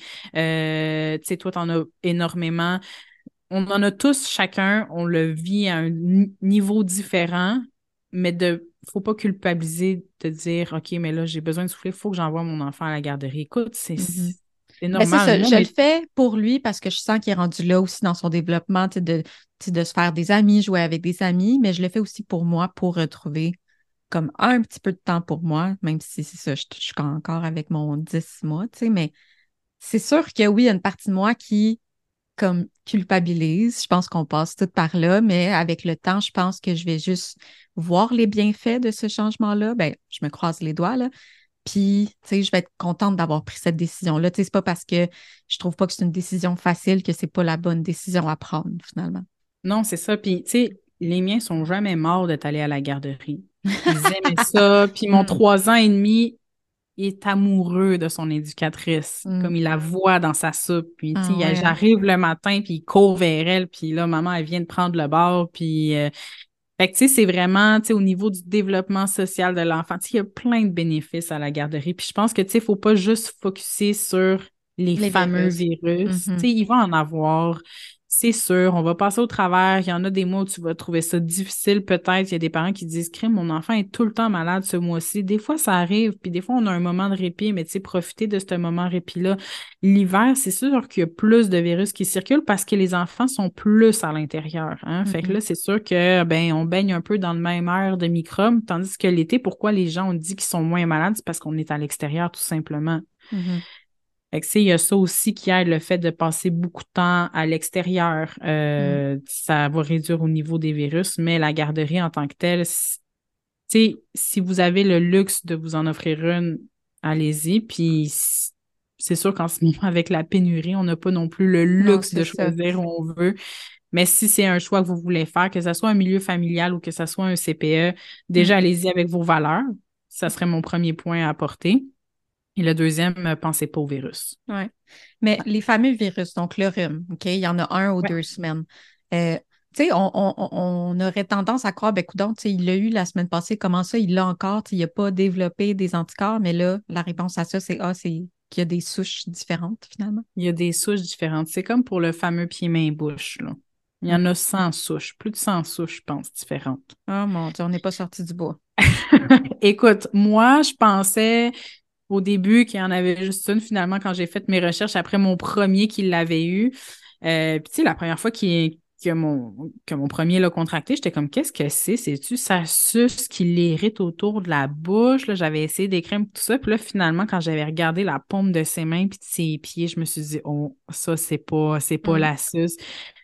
Euh, tu sais, toi, t'en as énormément. On en a tous chacun, on le vit à un ni- niveau différent, mais de faut pas culpabiliser de dire OK, mais là, j'ai besoin de souffler, il faut que j'envoie mon enfant à la garderie. Écoute, c'est Mhm. c'est Ben, c'est normal. ça, Moi, je le mais fais pour lui parce que je sens qu'il est rendu là aussi dans son développement, tu sais, de, tu sais, de se faire des amis, jouer avec des amis, mais je le fais aussi pour moi, pour retrouver comme un petit peu de temps pour moi, même si c'est ça, je, je suis encore avec mon dix mois, tu sais, mais c'est sûr que oui, il y a une partie de moi qui comme culpabilise. Je pense qu'on passe tout par là, mais avec le temps, je pense que je vais juste voir les bienfaits de ce changement-là. Ben, je me croise les doigts, là. Puis, tu sais, je vais être contente d'avoir pris cette décision-là. Tu sais, c'est pas parce que je trouve pas que c'est une décision facile que c'est pas la bonne décision à prendre, finalement. non, c'est ça. Puis, tu sais, les miens sont jamais morts d'être allés à la garderie. Ils aimaient ça. Puis mon Mm, trois ans et demi, il est amoureux de son éducatrice. mm. Comme il la voit dans sa soupe. Puis, tu Ah sais, il- ouais, hein? j'arrive le matin, puis il court vers elle. Puis là, maman, elle vient de prendre le bord. Puis, euh, fait que, tu sais, c'est vraiment, tu sais, au niveau du développement social de l'enfant, tu sais, il y a plein de bénéfices à la garderie. Puis je pense que, tu sais, il faut pas juste focuser sur les Les fameux virus. virus. Tu Mhm, sais, il va en avoir, c'est sûr. On va passer au travers. Il y en a des mois où tu vas trouver ça difficile, peut-être. Il y a des parents qui disent, crime, mon enfant est tout le temps malade ce mois-ci. Des fois, ça arrive. Puis des fois, on a un moment de répit, mais tu sais, profiter de ce moment de répit-là. L'hiver, c'est sûr qu'il y a plus de virus qui circulent parce que les enfants sont plus à l'intérieur, hein. Fait que mhm, là, c'est sûr que ben on baigne un peu dans le même air de microbes, tandis que l'été, pourquoi les gens ont dit qu'ils sont moins malades, c'est parce qu'on est à l'extérieur, tout simplement. mhm, Fait que, tu sais, il y a ça aussi qui aide le fait de passer beaucoup de temps à l'extérieur. mhm. Euh, ça va réduire au niveau des virus, mais la garderie en tant que telle, c- tu sais, si vous avez le luxe de vous en offrir une, allez-y. Puis c- c'est sûr qu'en ce moment, avec la pénurie, on n'a pas non plus le Non, luxe c'est de ça. choisir où on veut. Mais si c'est un choix que vous voulez faire, que ce soit un milieu familial ou que ce soit un C P E, déjà Mm. allez-y avec vos valeurs. Ça serait mon premier point à apporter. Et le deuxième, euh, pensez pas au virus. Oui. Mais les fameux virus, donc le rhume, OK, il y en a un ou Ouais. deux semaines. Euh, tu sais, on, on- on aurait tendance à croire, ben, coudonc, tu sais, il l'a eu la semaine passée, comment ça, il l'a encore, tu sais, il n'a pas développé des anticorps, mais là, la réponse à ça, c'est ah, c'est qu'il y a des souches différentes, finalement. Il y a des souches différentes. C'est comme pour le fameux pied-main-bouche, là. Il y en Mm. a cent souches, plus de cent souches, je pense, différentes. Oh mon Dieu, on n'est pas sorti du bois. Écoute, moi, je pensais au début qu'il y en avait juste une, finalement, quand j'ai fait mes recherches après mon premier qui l'avait eu. Euh, Puis, tu sais, la première fois qu'il, que mon, que mon premier l'a contracté, j'étais comme, qu'est-ce que c'est? C'est-tu ça suce qui l'irrite autour de la bouche? Là, j'avais essayé d'écrire tout ça. Puis là, finalement, quand j'avais regardé la paume de ses mains puis de ses pieds, je me suis dit, oh, ça, c'est pas, c'est pas Mm. la suce.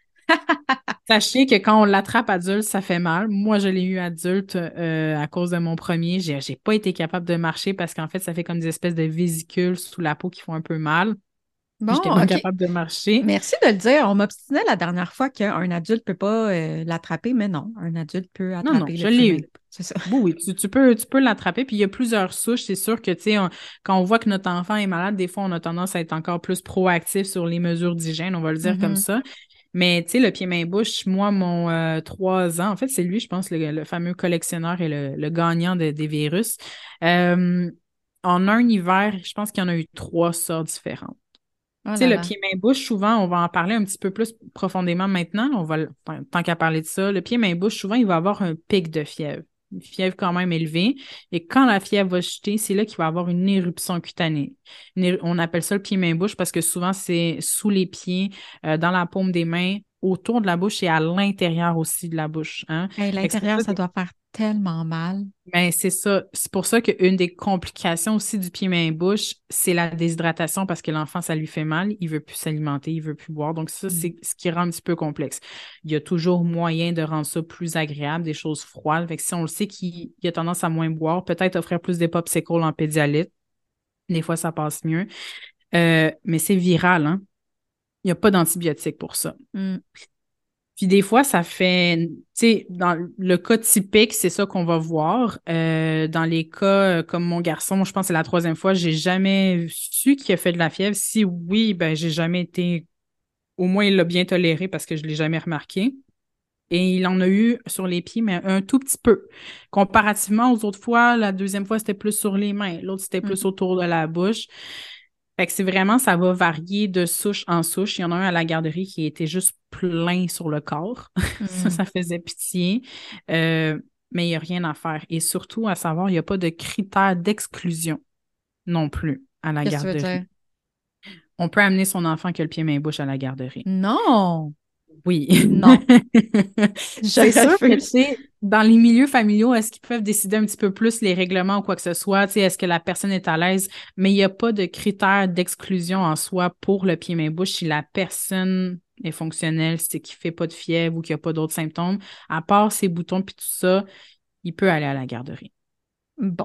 Sachez que quand on l'attrape adulte, ça fait mal. Moi, je l'ai eu adulte euh, à cause de mon premier. J'ai, j'ai pas été capable de marcher parce qu'en fait, ça fait comme des espèces de vésicules sous la peau qui font un peu mal. Bon, J'étais pas OK. capable de marcher. Merci de le dire. On m'obstinait la dernière fois qu'un adulte peut pas euh, l'attraper, mais non, un adulte peut Non, non, attraper le je l'ai pied-main. eu. C'est ça. Oui, oui, tu, tu peux, tu peux l'attraper. Puis il y a plusieurs souches. C'est sûr que, tu sais, on- quand on voit que notre enfant est malade, des fois, on a tendance à être encore plus proactif sur les mesures d'hygiène, on va le dire comme Mhm. ça. Mais, tu sais, le pied-main-bouche, moi, mon euh, trois ans, en fait, c'est lui, je pense, le, le fameux collectionneur et le, le gagnant de- des virus. Euh, En un hiver, je pense qu'il y en a eu trois sortes différentes. Oh Tu sais, là le là. pied-main-bouche, souvent, on va en parler un petit peu plus profondément maintenant. On va, le- tant tant qu'à parler de ça, le pied-main-bouche, souvent, il va avoir un pic de fièvre. Une fièvre quand même élevée. Et quand la fièvre va chuter, c'est là qu'il va avoir une éruption cutanée. Une éru- on appelle ça le pied-main-bouche parce que souvent, c'est sous les pieds, euh, dans la paume des mains, autour de la bouche et à l'intérieur aussi de la bouche. Hein? Hey, Fait que c'est pour l'intérieur, ça ça que doit faire tellement mal. ben, c'est ça. C'est pour ça qu'une des complications aussi du pied-main-bouche, c'est la déshydratation parce que l'enfant, ça lui fait mal. Il veut plus s'alimenter, il veut plus boire. Donc, ça, Mm. c'est ce qui rend un petit peu complexe. Il y a toujours moyen de rendre ça plus agréable, des choses froides. Fait que si on le sait qu'il il a tendance à moins boire, peut-être offrir plus des popsicles en pédialyte. Des fois, ça passe mieux. Euh, mais c'est viral, hein? Il n'y a pas d'antibiotiques pour ça. Mm. Puis des fois, ça fait, tu sais, dans le cas typique, c'est ça qu'on va voir. Euh, dans les cas euh, comme mon garçon, je pense que c'est la troisième fois, j'ai jamais su qu'il a fait de la fièvre. Si oui, ben j'ai jamais été, au moins il l'a bien toléré parce que je l'ai jamais remarqué. Et il en a eu sur les pieds, mais un tout petit peu. Comparativement aux autres fois, la deuxième fois, c'était plus sur les mains. L'autre, c'était plus Mm. autour de la bouche. Fait que c'est vraiment, ça va varier de souche en souche. Il y en a un à la garderie qui était juste plein sur le corps. Ça, Mm. ça faisait pitié. Euh, mais il n'y a rien à faire. Et surtout, à savoir, il n'y a pas de critères d'exclusion non plus à la Qu'est-ce que tu veux garderie. dire? On peut amener son enfant qui a le pied-main-bouche à la garderie. Non, Oui. non, je C'est sûr que, tu refuse. sais, dans les milieux familiaux, est-ce qu'ils peuvent décider un petit peu plus les règlements ou quoi que ce soit? Tu sais, est-ce que la personne est à l'aise? Mais il n'y a pas de critères d'exclusion en soi pour le pied-main-bouche si la personne est fonctionnelle, c'est qu'il ne fait pas de fièvre ou qu'il n'y a pas d'autres symptômes. À part ses boutons puis tout ça, il peut aller à la garderie. Bon,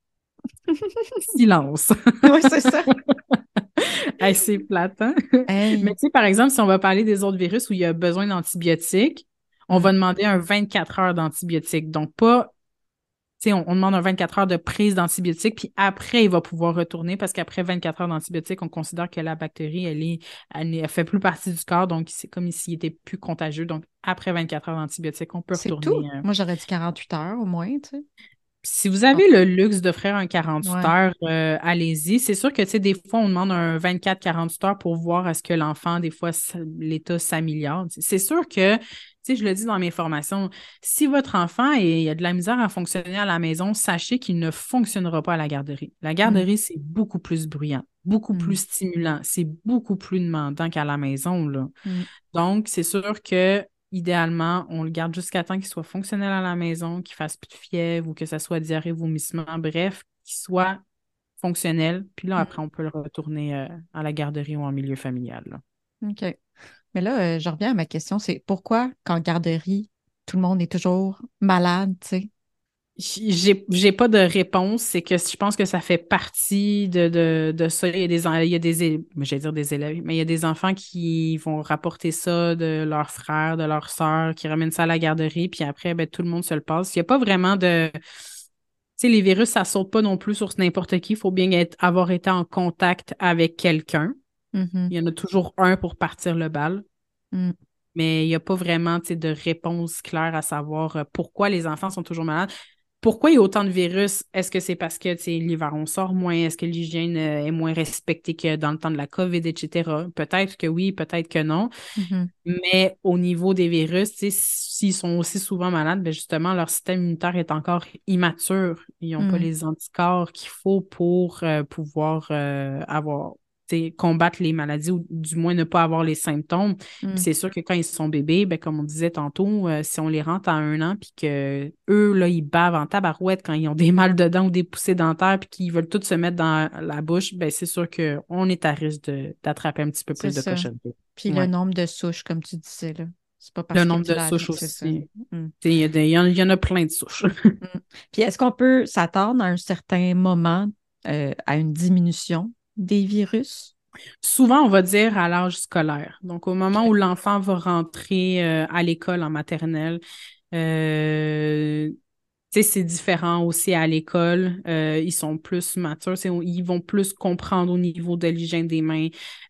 Silence. oui, c'est ça. Hey, c'est plate, hein? Mais Hey. tu sais, par exemple, si on va parler des autres virus où il y a besoin d'antibiotiques, on Mm. va demander un vingt-quatre heures d'antibiotiques. Donc, pas, tu sais, on, on demande un vingt-quatre heures de prise d'antibiotiques, puis après, il va pouvoir retourner parce qu'après vingt-quatre heures d'antibiotiques, on considère que la bactérie, elle est, elle, ne fait plus partie du corps, donc c'est comme s'il était plus contagieux. Donc, après vingt-quatre heures d'antibiotiques, on peut C'est tout. retourner. euh, Moi, j'aurais dit quarante-huit heures au moins, tu sais. Si vous En avez tout le luxe d'offrir un cas. quarante-huit Ouais. heures, euh, allez-y. C'est sûr que, tu sais, des fois, on demande un vingt-quatre quarante-huit heures pour voir est-ce que l'enfant, des fois, s- l'état s'améliore. C'est sûr que, tu sais, je le dis dans mes formations, si votre enfant est- il a de la misère à fonctionner à la maison, sachez qu'il ne fonctionnera pas à la garderie. La Mm. garderie, c'est beaucoup plus bruyant, beaucoup plus Mm. stimulant, c'est beaucoup plus demandant qu'à la maison, là. Mm. Donc, c'est sûr que idéalement, on le garde jusqu'à temps qu'il soit fonctionnel à la maison, qu'il fasse plus de fièvre ou que ça soit diarrhée, vomissement, bref, qu'il soit fonctionnel. Puis là, après, Mm. on peut le retourner euh, à la garderie ou en milieu familial, là. OK. Mais là, euh, je reviens à ma question, c'est pourquoi, qu'en garderie, tout le monde est toujours malade, tu sais? J'ai, j'ai pas de réponse, c'est que je pense que ça fait partie de, de, de ça. Il y a des, en- il y a des, é- j'allais dire des élèves, mais il y a des enfants qui vont rapporter ça de leurs frères, de leurs sœurs, qui ramènent ça à la garderie, puis après, ben, tout le monde se le passe. Il n'y a pas vraiment de, tu sais, les virus, ça saute pas non plus sur n'importe qui. Il faut bien être, avoir été en contact avec quelqu'un. Mhm. Il y en a toujours un pour partir le bal. Mm. Mais il n'y a pas vraiment, tu sais, de réponse claire à savoir euh, pourquoi les enfants sont toujours malades. Pourquoi il y a autant de virus? Est-ce que c'est parce que, tu sais, l'hiver, on sort moins? Est-ce que l'hygiène euh, est moins respectée que dans le temps de la COVID, et cetera? Peut-être que oui, peut-être que non. Mhm. Mais au niveau des virus, tu sais, s'ils sont aussi souvent malades, ben justement, leur système immunitaire est encore immature. Ils n'ont pas Mm. les anticorps qu'il faut pour euh, pouvoir euh, avoir, tu sais, combattre les maladies ou du moins ne pas avoir les symptômes. Puis Mm. c'est sûr que quand ils sont bébés, ben, comme on disait tantôt, euh, si on les rentre à un an puis que eux, là, ils bavent en tabarouette quand ils ont des mal de dents ou des poussées dentaires puis qu'ils veulent tous se mettre dans la bouche, ben c'est sûr qu'on est à risque de- d'attraper un petit peu C'est plus de ça. cochonneries. Puis le Ouais. nombre de souches, comme tu disais, là. C'est pas Le parce que nombre tu de l'as souches attrapé, c'est ça. aussi. Mm. Tu sais, Il y, a des- il y en, il y en a plein de souches. Mm. Puis est-ce qu'on peut s'attendre à un certain moment euh, à une diminution des virus? Souvent, on va dire à l'âge scolaire. Donc, au moment OK. où l'enfant va rentrer euh, à l'école en maternelle, euh, tu sais, c'est différent aussi à l'école. Euh, ils sont plus matures, c'est- ils vont plus comprendre au niveau de l'hygiène des mains.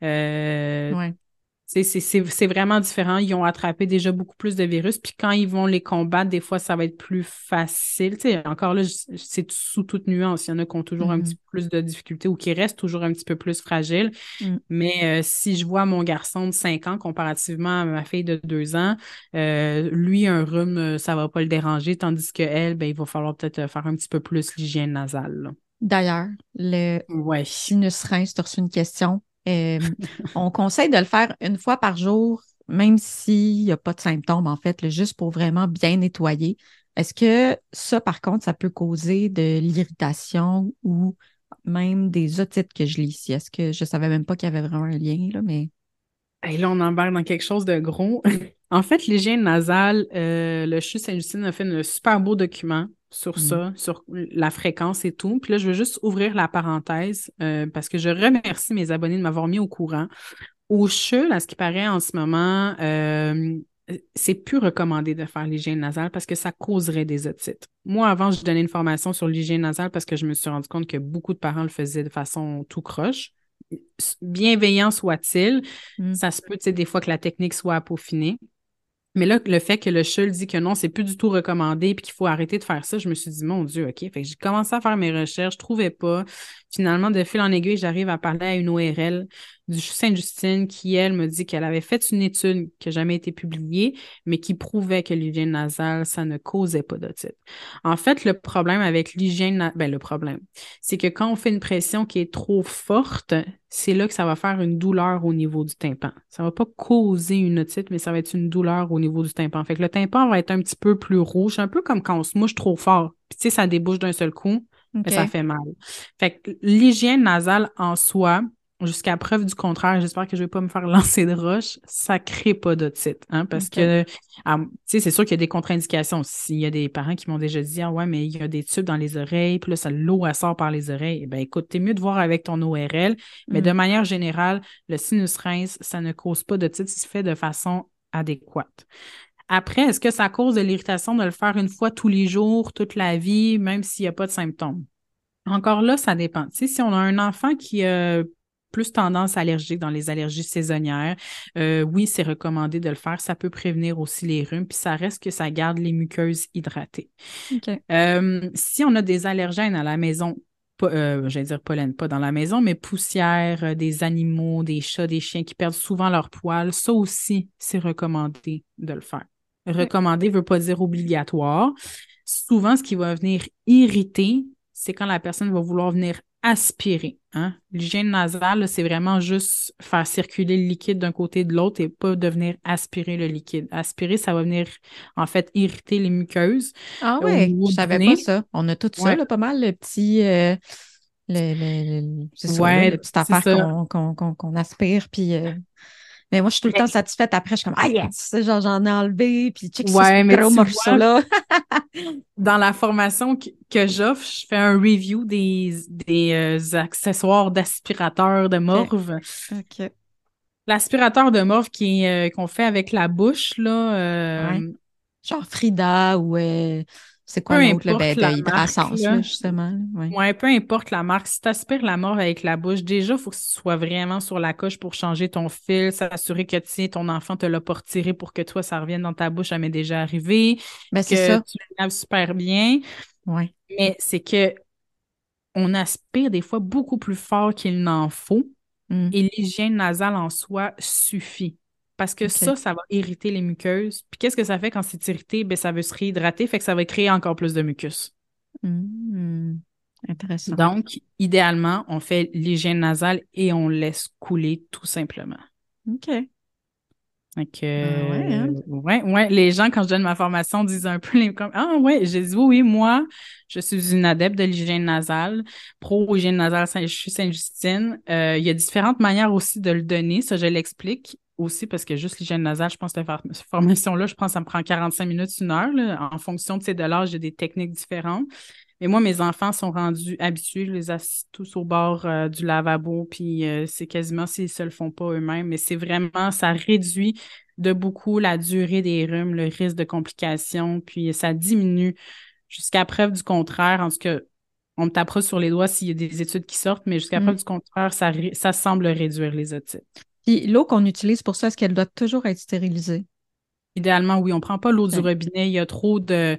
Euh, Ouais. C'est c'est- c'est- c'est vraiment différent. Ils ont attrapé déjà beaucoup plus de virus. Puis quand ils vont les combattre, des fois, ça va être plus facile. Tu sais, encore là, je- c'est sous toute nuance. Il y en a qui ont toujours un petit Mhm. peu plus de difficultés ou qui restent toujours un petit peu plus fragiles. Mm. Mais euh, si je vois mon garçon de cinq ans comparativement à ma fille de deux ans, euh, lui, un rhume, euh, ça va pas le déranger, tandis que elle, ben, il va falloir peut-être euh, faire un petit peu plus l'hygiène nasale, là. D'ailleurs, le Ouais. sinus rince, tu as reçu une question. Euh, on conseille de le faire une fois par jour, même s'il n'y a pas de symptômes, en fait, là, juste pour vraiment bien nettoyer. Est-ce que ça, par contre, ça peut causer de l'irritation ou même des otites que je lis ici? Est-ce que je savais même pas qu'il y avait vraiment un lien, là, mais. Et là, on embarque dans quelque chose de gros. En fait, l'hygiène nasale, euh, le C H U Sainte-Justine a fait un super beau document sur Mm. ça, sur la fréquence et tout. Puis là, je veux juste ouvrir la parenthèse euh, parce que je remercie mes abonnés de m'avoir mis au courant. Au C H U, à ce qui paraît en ce moment, euh, c'est plus recommandé de faire l'hygiène nasale parce que ça causerait des otites. Moi, avant, je donnais une formation sur l'hygiène nasale parce que je me suis rendu compte que beaucoup de parents le faisaient de façon tout croche. Bienveillant soit-il, Mm. ça se peut, tu sais, des fois que la technique soit à peaufiner. Mais là, le fait que le C H U dit que non, c'est plus du tout recommandé puis qu'il faut arrêter de faire ça, je me suis dit, mon Dieu, OK. Fait que j'ai commencé à faire mes recherches, je trouvais pas. Finalement, de fil en aiguille, j'arrive à parler à une O R L du C H U Sainte-Justine qui, elle, me dit qu'elle avait fait une étude qui n'a jamais été publiée, mais qui prouvait que l'hygiène nasale, ça ne causait pas d'otite. En fait, le problème avec l'hygiène, na- ben, le problème, c'est que quand on fait une pression qui est trop forte, c'est là que ça va faire une douleur au niveau du tympan. Ça va pas causer une otite, mais ça va être une douleur au niveau du tympan. Fait que le tympan va être un petit peu plus rouge, un peu comme quand on se mouche trop fort. Puis tu sais, ça débouche d'un seul coup, OK. mais ça fait mal. Fait que l'hygiène nasale en soi, jusqu'à preuve du contraire, j'espère que je vais pas me faire lancer de roche, ça crée pas d'otite, hein, parce OK. que, ah, tu sais, c'est sûr qu'il y a des contre-indications. S'il y a des parents qui m'ont déjà dit, ah ouais, mais il y a des tubes dans les oreilles, puis là, ça, l'eau, elle sort par les oreilles. Eh ben, écoute, t'es mieux de voir avec ton O R L, mais Mm. de manière générale, le sinus rince, ça ne cause pas d'otite si c'est fait de façon adéquate. Après, est-ce que ça cause de l'irritation de le faire une fois tous les jours, toute la vie, même s'il n'y a pas de symptômes? Encore là, ça dépend. Tu sais, si on a un enfant qui a plus tendance allergique dans les allergies saisonnières, euh, oui, c'est recommandé de le faire. Ça peut prévenir aussi les rhumes, puis ça reste que ça garde les muqueuses hydratées. OK. Euh, si on a des allergènes à la maison, pas- euh, j'allais dire pollen, pas dans la maison, mais poussière, euh, des animaux, des chats, des chiens qui perdent souvent leur poils, ça aussi, c'est recommandé de le faire. OK. Recommandé ne veut pas dire obligatoire. Souvent, ce qui va venir irriter, c'est quand la personne va vouloir venir aspirer, hein. L'hygiène nasale, là, c'est vraiment juste faire circuler le liquide d'un côté et de l'autre et pas de venir aspirer le liquide. Aspirer, ça va venir, en fait, irriter les muqueuses Ah au ouais, niveau je du savais pas nez. ça. On a tout ça, Ouais, là, pas mal, le petit, euh, le, le- le- c'est ça, là, le ouais, petit c'est affaire ça. qu'on qu'on, qu'on, qu'on aspire, puis euh, mais moi, je suis tout le temps Mais, satisfaite après, je suis comme, ah yes, genre, j'en ai enlevé, puis check ça, ce ouais, mais gros tu vois, morceau-là. dans la formation que, que j'offre, je fais un review des, des euh, accessoires d'aspirateur de OK, morve. OK, L'aspirateur de morve qui est, euh, qu'on fait avec la bouche, là, ouais. euh, Genre Frida ou, euh, C'est Peu quoi l'autre, là? importe Ben, la de marque, hydrasance, là. là, justement. là. Ouais. Ouais, peu importe la marque. Si tu aspires la mort avec la bouche, déjà, il faut que ce soit vraiment sur la coche pour changer ton fil, s'assurer que, tu sais, ton enfant te l'a pas retiré pour que toi, ça revienne dans ta bouche, ça m'est déjà arrivé, Ben, c'est que ça. tu le laves super bien. Ouais. Mais c'est que on aspire des fois beaucoup plus fort qu'il n'en faut Mm. et l'hygiène nasale en soi suffit. Parce que OK. ça, ça va irriter les muqueuses. Puis qu'est-ce que ça fait quand c'est irrité? Ben, ça veut se réhydrater, fait que ça va créer encore plus de mucus. Mm. Intéressant. Donc, idéalement, on fait l'hygiène nasale et on laisse couler tout simplement. OK. Donc, Ben ouais, euh, hein? ouais, ouais, les gens, quand je donne ma formation, disent un peu les comme ah ouais, j'ai dit oui, oui, moi, je suis une adepte de l'hygiène nasale, pro-hygiène nasale, Saint- je suis Sainte-Justine. Euh, il y a différentes manières aussi de le donner, ça, je l'explique aussi parce que juste l'hygiène nasale, je pense que cette formation-là, je pense que ça me prend quarante-cinq minutes, une heure, là, en fonction, tu sais, de l'âge, j'ai des techniques différentes. Mais moi, mes enfants sont rendus habitués, je les assis tous au bord euh, du lavabo, puis euh, c'est quasiment s'ils se le font pas eux-mêmes, mais c'est vraiment, ça réduit de beaucoup la durée des rhumes, le risque de complications, puis ça diminue jusqu'à preuve du contraire. En tout cas, on me tapera sur les doigts s'il y a des études qui sortent, mais jusqu'à Mm. preuve du contraire, ça, ré- ça semble réduire les otites. Puis l'eau qu'on utilise pour ça, est-ce qu'elle doit toujours être stérilisée? Idéalement, oui, on prend pas l'eau du OK. robinet, il y a trop de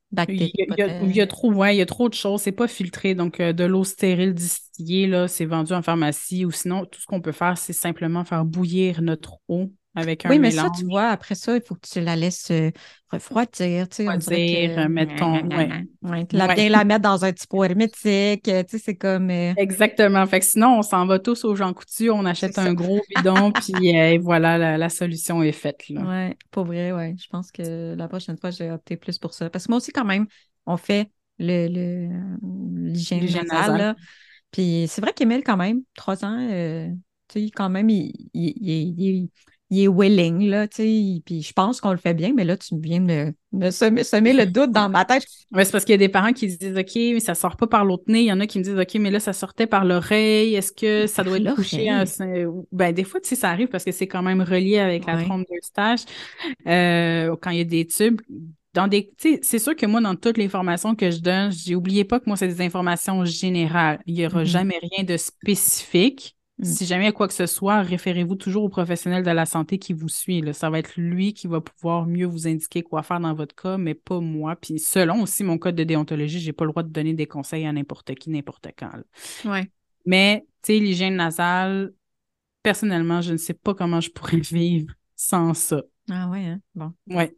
Il Bactéries, y a, il y a- il y peut-être. a trop, ouais, il y a trop de choses. C'est pas filtré. Donc, euh, de l'eau stérile distillée, là, c'est vendu en pharmacie. Ou sinon, tout ce qu'on peut faire, c'est simplement faire bouillir notre eau avec un Oui, mais ça, tu mélange. vois, après ça, il faut que tu la laisses euh, refroidir. Tu sais, Pas on dirait dire, que. euh, mettons, ouais. Ouais, tu la Ouais, bien la mettre dans un petit pot hermétique. euh, Tu sais, c'est comme. euh, exactement. Fait que sinon, on s'en va tous aux Jean Coutu, on c'est achète ça. un gros bidon, puis euh, et voilà, la, la solution est faite, là. Ouais, pour vrai, ouais. Je pense que la prochaine fois, je vais opter plus pour ça. Parce que moi aussi, quand même, on fait le, le, l'hygiène L'hygiène nasale, nasale. là. Puis c'est vrai qu'Émile, quand même, trois ans, euh, tu sais, quand même, il, il, il, est il est- il est willing, là, tu sais. Puis je pense qu'on le fait bien, mais là, tu viens de me, me semer, semer le doute dans ma tête. Ouais, c'est parce qu'il y a des parents qui se disent, OK, mais ça sort pas par l'autre nez. Il y en a qui me disent, OK, mais là, ça sortait par l'oreille. Est-ce que ça Par doit être couché à... l'oreille. Ben, des fois, tu sais, ça arrive parce que c'est quand même relié avec la Ouais. trompe d'Eustache. Euh, quand il y a des tubes. Dans des, tu sais, c'est sûr que moi, dans toutes les formations que je donne, j'ai oublié pas que moi, c'est des informations générales. Il y aura Mhm. jamais rien de spécifique. Mm. Si jamais il y a quoi que ce soit, référez-vous toujours au professionnel de la santé qui vous suit, là. Ça va être lui qui va pouvoir mieux vous indiquer quoi faire dans votre cas, mais pas moi. Puis selon aussi mon code de déontologie, j'ai pas le droit de donner des conseils à n'importe qui, n'importe quand, là. Ouais. Mais, tu sais, l'hygiène nasale, personnellement, je ne sais pas comment je pourrais vivre sans ça. Ah ouais, hein? Bon. Ouais.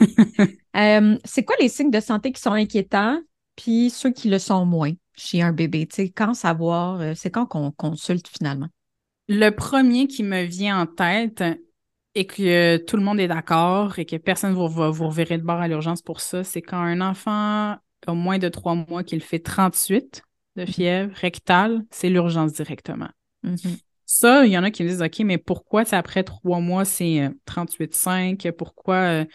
Euh, c'est quoi les signes de santé qui sont inquiétants, puis ceux qui le sont moins chez un bébé? Tu sais, quand savoir, euh, c'est quand qu'on consulte finalement? Le premier qui me vient en tête et que tout le monde est d'accord et que personne ne vous, va vous reverrer de bord à l'urgence pour ça, c'est quand un enfant a moins de trois mois qu'il fait trente-huit de fièvre rectale, c'est l'urgence directement. Mhm. Ça, il y en a qui me disent, OK, mais pourquoi, c'est après trois mois, c'est euh, trente-huit virgule cinq? Pourquoi? euh,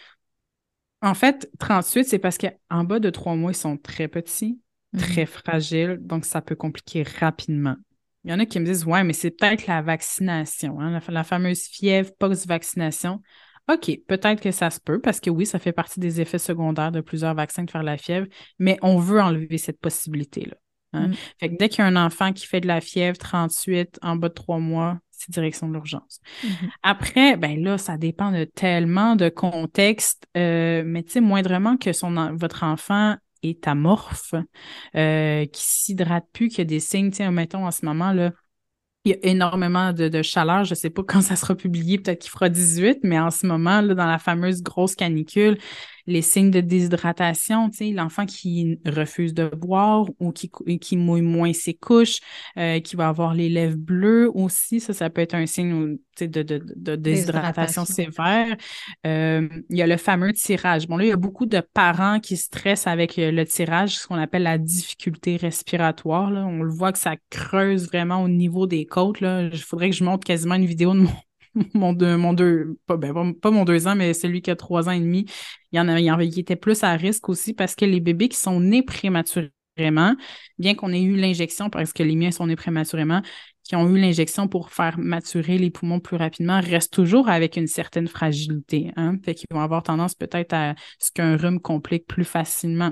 En fait, trente-huit, c'est parce qu'en bas de trois mois, ils sont très petits, Mhm. très fragiles, donc ça peut compliquer rapidement. Il y en a qui me disent, ouais, mais c'est peut-être la vaccination, hein, la, la fameuse fièvre post-vaccination. OK, peut-être que ça se peut, parce que oui, ça fait partie des effets secondaires de plusieurs vaccins de faire la fièvre, mais on veut enlever cette possibilité-là, hein. Mm. Fait que dès qu'il y a un enfant qui fait de la fièvre trente-huit en bas de trois mois, c'est direction de l'urgence. Mhm. Après, ben là, ça dépend de tellement de contexte, euh, mais tu sais, moindrement que son, en- votre enfant est amorphe, euh, qui s'hydrate plus, qu'il y a des signes, tiens, mettons en ce moment, là, il y a énormément de, de chaleur. Je sais pas quand ça sera publié, peut-être qu'il fera dix-huit, mais en ce moment, là, dans la fameuse grosse canicule, les signes de déshydratation, tu sais, l'enfant qui refuse de boire ou qui, cou- qui mouille moins ses couches, euh, qui va avoir les lèvres bleues aussi, ça, ça peut être un signe, tu sais, de, de, de déshydratation Déshydratation. sévère. Euh, il y a le fameux tirage. Bon, là, il y a beaucoup de parents qui stressent avec euh, le tirage, ce qu'on appelle la difficulté respiratoire, là. On le voit que ça creuse vraiment au niveau des côtes, là. Il faudrait que je montre quasiment une vidéo de mon, mon deux, mon deux, pas, ben, pas, pas mon deux ans, mais celui qui a trois ans et demi. Il y en a, il y en, il était plus à risque aussi parce que les bébés qui sont nés prématurément, bien qu'on ait eu l'injection, parce que les miens sont nés prématurément, qui ont eu l'injection pour faire maturer les poumons plus rapidement, restent toujours avec une certaine fragilité, hein. Fait qu'ils vont avoir tendance peut-être à ce qu'un rhume complique plus facilement.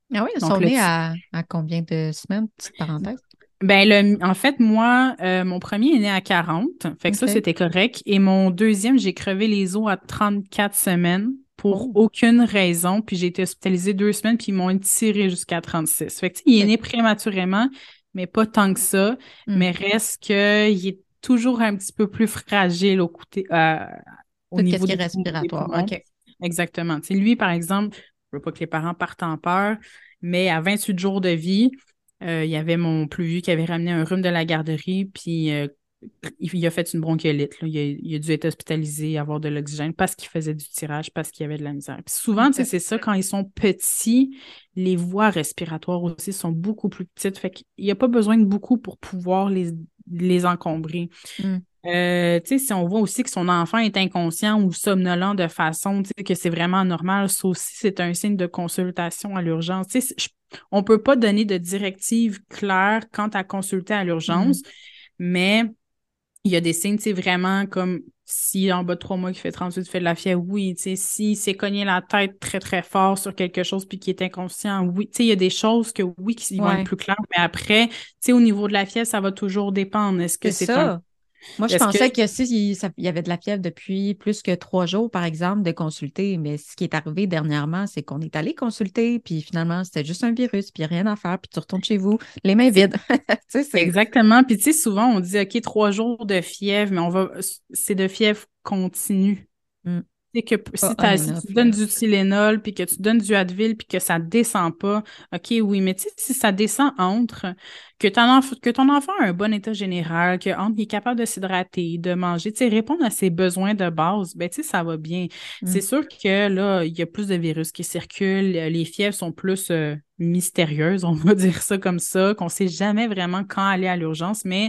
Ah oui, ils Donc, sont le nés à, à combien de semaines? Petite parenthèse. Ben, le, en fait, moi, euh, mon premier est né à quarante, fait que ça, OK. c'était correct. Et mon deuxième, j'ai crevé les os à trente-quatre semaines pour Oh. aucune raison. Puis j'ai été hospitalisée deux semaines, puis ils m'ont étiré jusqu'à trente-six. Fait que, tu sais, il est OK. né prématurément, mais pas tant que ça. Hmm. Mais reste que il est toujours un petit peu plus fragile au côté, euh, au Tout ce niveau qui est des poumons. des respiratoire. poumons. OK. Exactement. Tu sais, lui, par exemple, je veux pas que les parents partent en peur, mais à vingt-huit jours de vie, euh, il y avait mon plus vieux qui avait ramené un rhume de la garderie, puis euh, il, il a fait une bronchiolite. Là. Il a, il a dû être hospitalisé, avoir de l'oxygène parce qu'il faisait du tirage, parce qu'il y avait de la misère. Puis souvent, tu sais, OK. c'est ça, quand ils sont petits, les voies respiratoires aussi sont beaucoup plus petites. Fait qu'il n'y a pas besoin de beaucoup pour pouvoir les, les encombrer. Hmm. Euh, tu sais, si on voit aussi que son enfant est inconscient ou somnolent de façon, tu sais, que c'est vraiment normal, ça aussi, c'est un signe de consultation à l'urgence. Tu sais, je- on peut pas donner de directives claires quant à consulter à Hmm. l'urgence, mais il y a des signes, tu sais, vraiment comme si en bas de trois mois qu'il fait trente-huit, fait de la fièvre, oui, tu sais, si s'est cogné la tête très, très fort sur quelque chose puis qu'il est inconscient, oui, tu sais, il y a des choses que oui, qui vont être Ouais. plus claires, mais après, tu sais, au niveau de la fièvre, ça va toujours dépendre. Est-ce que C'est c'est un, ça. Moi, je est-ce que pensais que si il, ça- il y avait de la fièvre depuis plus que trois jours, par exemple, de consulter, mais ce qui est arrivé dernièrement, c'est qu'on est allé consulter, puis finalement, c'était juste un virus, puis rien à faire, puis tu retournes chez vous, les mains c'est vides. Tu sais, c'est... exactement. Puis tu sais, souvent on dit OK, trois jours de fièvre, mais on va c'est de fièvre continue. Hmm. Tu sais que Pas si, on t'as- and si tu off, donnes là. du Tylenol puis que tu donnes du Advil puis que ça descend pas, OK, oui, mais tu sais, si ça descend entre, que ton, enf- que ton enfant a un bon état général, que entre, il est capable de s'hydrater, de manger, tu sais, répondre à ses besoins de base, ben tu sais, ça va bien. Hmm. C'est sûr que là, il y a plus de virus qui circulent, les fièvres sont plus euh, mystérieuses, on va dire ça comme ça, qu'on sait jamais vraiment quand aller à l'urgence, mais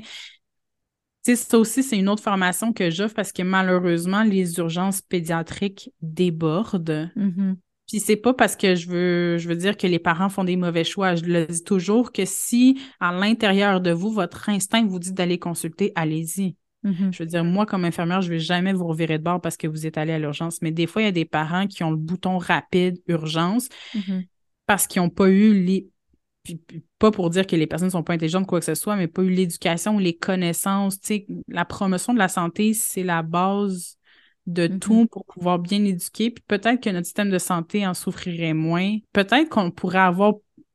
tu sais, ça aussi, c'est une autre formation que j'offre parce que malheureusement, les urgences pédiatriques débordent. Mhm. Puis c'est pas parce que je veux, je veux dire que les parents font des mauvais choix. Je le dis toujours que si à l'intérieur de vous, votre instinct vous dit d'aller consulter, allez-y. Mhm. Je veux dire, moi, comme infirmière, je vais jamais vous revirer de bord parce que vous êtes allé à l'urgence. Mais des fois, il y a des parents qui ont le bouton rapide, urgence, Mhm. parce qu'ils n'ont pas eu les puis, puis pas pour dire que les personnes ne sont pas intelligentes ou quoi que ce soit, mais pas eu l'éducation ou les connaissances. Tu sais, la promotion de la santé, c'est la base de Mhm. tout pour pouvoir bien éduquer. Puis peut-être que notre système de santé en souffrirait moins. Peut-être qu'on pourrait avoir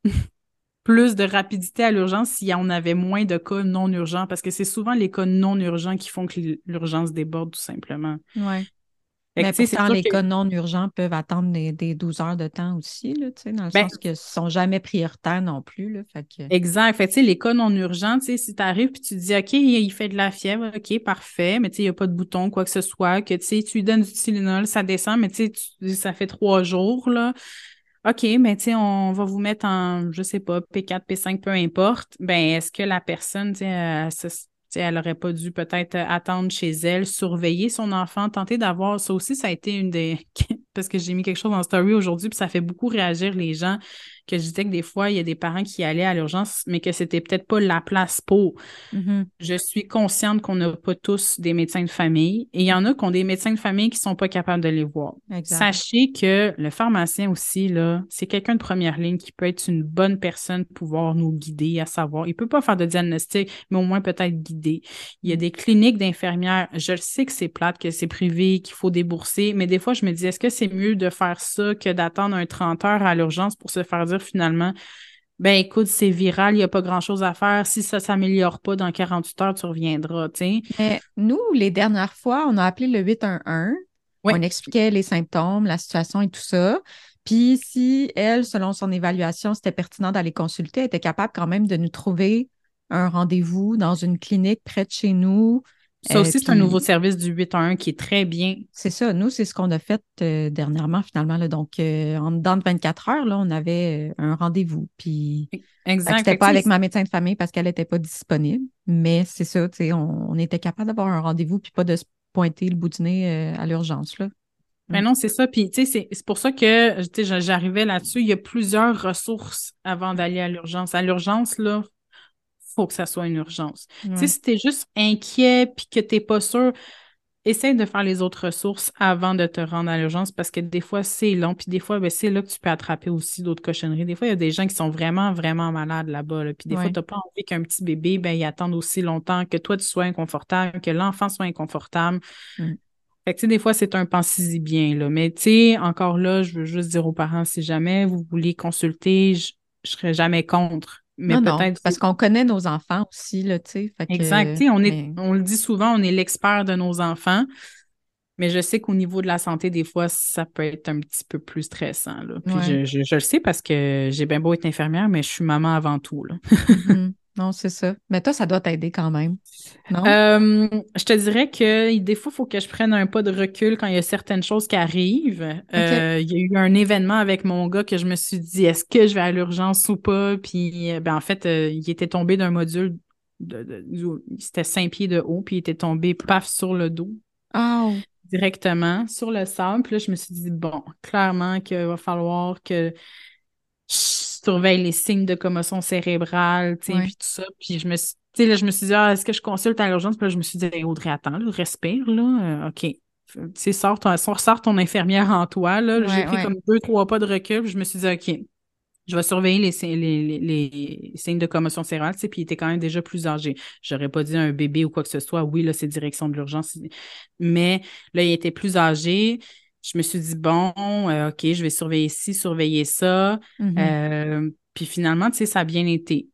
plus de rapidité à l'urgence si on avait moins de cas non urgents, parce que c'est souvent les cas non urgents qui font que l'urgence déborde, tout simplement. Ouais. Fait que, Mais tu sais, c'est pourtant, sûr les que cas non urgents peuvent attendre des, des douze heures de temps aussi, là, tu sais, dans le ben, sens qu'ils ne sont jamais prioritaires non plus, là, fait que... exact. Fait que, tu sais, les cas non urgents, tu sais, si t'arrives puis tu te dis, OK, il il fait de la fièvre, OK, parfait, mais tu sais, il n'y a pas de bouton, quoi que ce soit, que, tu sais, tu lui donnes du Tylenol, ça descend, mais tu sais, tu- ça fait trois jours, là. OK, mais tu sais, on va vous mettre en, je sais pas, P quatre, P cinq, peu importe. Ben, est-ce que la personne, tu sais, euh, ça- tu sais, elle aurait pas dû peut-être attendre chez elle, surveiller son enfant, tenter d'avoir, ça aussi, ça a été une des, parce que j'ai mis quelque chose en story aujourd'hui, puis ça fait beaucoup réagir les gens, que je disais que des fois, il y a des parents qui allaient à l'urgence, mais que c'était peut-être pas la place pour. Mhm. Je suis consciente qu'on n'a pas tous des médecins de famille et il y en a qui ont des médecins de famille qui sont pas capables de les voir. Exact. Sachez que le pharmacien aussi, là, c'est quelqu'un de première ligne qui peut être une bonne personne pour pouvoir nous guider à savoir. Il peut pas faire de diagnostic, mais au moins peut-être guider. Il y a Mm. des cliniques d'infirmières. Je le sais que c'est plate, que c'est privé, qu'il faut débourser, mais des fois, je me dis, est-ce que c'est mieux de faire ça que d'attendre un trente heures à l'urgence pour se faire dire finalement, ben écoute, c'est viral, il n'y a pas grand-chose à faire. Si ça ne s'améliore pas dans quarante-huit heures, tu reviendras, tu sais. Mais nous, les dernières fois, on a appelé le huit un un, Oui, on expliquait les symptômes, la situation et tout ça. Puis si elle, selon son évaluation, c'était pertinent d'aller consulter, elle était capable quand même de nous trouver un rendez-vous dans une clinique près de chez nous. ça Euh, aussi, c'est un nouveau puis service du huit un un qui est très bien. c'est ça, nous, c'est ce qu'on a fait euh, dernièrement, finalement. Là. Donc, euh, en dedans de vingt-quatre heures, là, on avait euh, un rendez-vous. Puis, fait que Exact. c'était Fait que, pas tu avec sais, ma médecin de famille parce qu'elle n'était pas disponible. Mais c'est ça, tu sais, on, on était capable d'avoir un rendez-vous puis pas de se pointer le bout du nez euh, à l'urgence, là. Mm. ben non, c'est ça. Puis, tu sais, c'est c'est pour ça que, tu sais, j'arrivais là-dessus. Il y a plusieurs ressources avant d'aller à l'urgence. À l'urgence, là, faut que ça soit une urgence. Tu sais, Ouais. si t'es juste inquiet puis que t'es pas sûr, essaye de faire les autres ressources avant de te rendre à l'urgence parce que des fois, c'est long. Puis des fois, ben, c'est là que tu peux attraper aussi d'autres cochonneries. Des fois, il y a des gens qui sont vraiment, vraiment malades là-bas. Là. Puis des fois, Ouais. tu n'as pas envie qu'un petit bébé, ben, il attende aussi longtemps, que toi, tu sois inconfortable, que l'enfant soit inconfortable. Mm. Fait que, tu sais, des fois, c'est un pensez-y bien, là. Mais, tu sais, encore là, je veux juste dire aux parents, si jamais vous voulez consulter, je, je serais jamais contre. Mais Non, non, peut-être, parce qu'on connaît nos enfants aussi, là, tu sais, fait exact. que, Tu sais, on est, mais on le dit souvent, on est l'expert de nos enfants. Mais je sais qu'au niveau de la santé, des fois, ça peut être un petit peu plus stressant, là. Puis ouais. je, je, je le sais parce que j'ai bien beau être infirmière, mais je suis maman avant tout, là. Mhm. Non, c'est ça. Mais toi, ça doit t'aider quand même, non? Euh, je te dirais que des fois, il faut que je prenne un pas de recul quand il y a certaines choses qui arrivent. OK. Euh, il y a eu un événement avec mon gars que je me suis dit, est-ce que je vais à l'urgence ou pas? Puis, euh, ben, en fait, euh, il était tombé d'un module, de, de- du- c'était cinq pieds de haut, puis il était tombé, paf, sur le dos, Ah, directement, sur le sable. Puis là, je me suis dit, bon, clairement qu'il va falloir que je surveille les signes de commotion cérébrale, tu sais, ouais. puis tout ça. Puis je me suis, tu sais, là, je me suis dit, ah, est-ce que je consulte à l'urgence? Puis là, je me suis dit, hey, Audrey, attends, là, respire, là, euh, OK. Tu sais, sors ton, sors sors ton infirmière en toi, là. J'ai Ouais, pris ouais. comme deux, trois pas de recul, puis je me suis dit, OK, je vais surveiller les, si- les, les, les signes de commotion cérébrale, tu sais, puis il était quand même déjà plus âgé. J'aurais pas dit un bébé ou quoi que ce soit. Oui, là, c'est direction de l'urgence. Mais là, il était plus âgé. Je me suis dit, bon, euh, OK, je vais surveiller ci, surveiller ça. Mhm. Euh, puis finalement, tu sais, ça a bien été.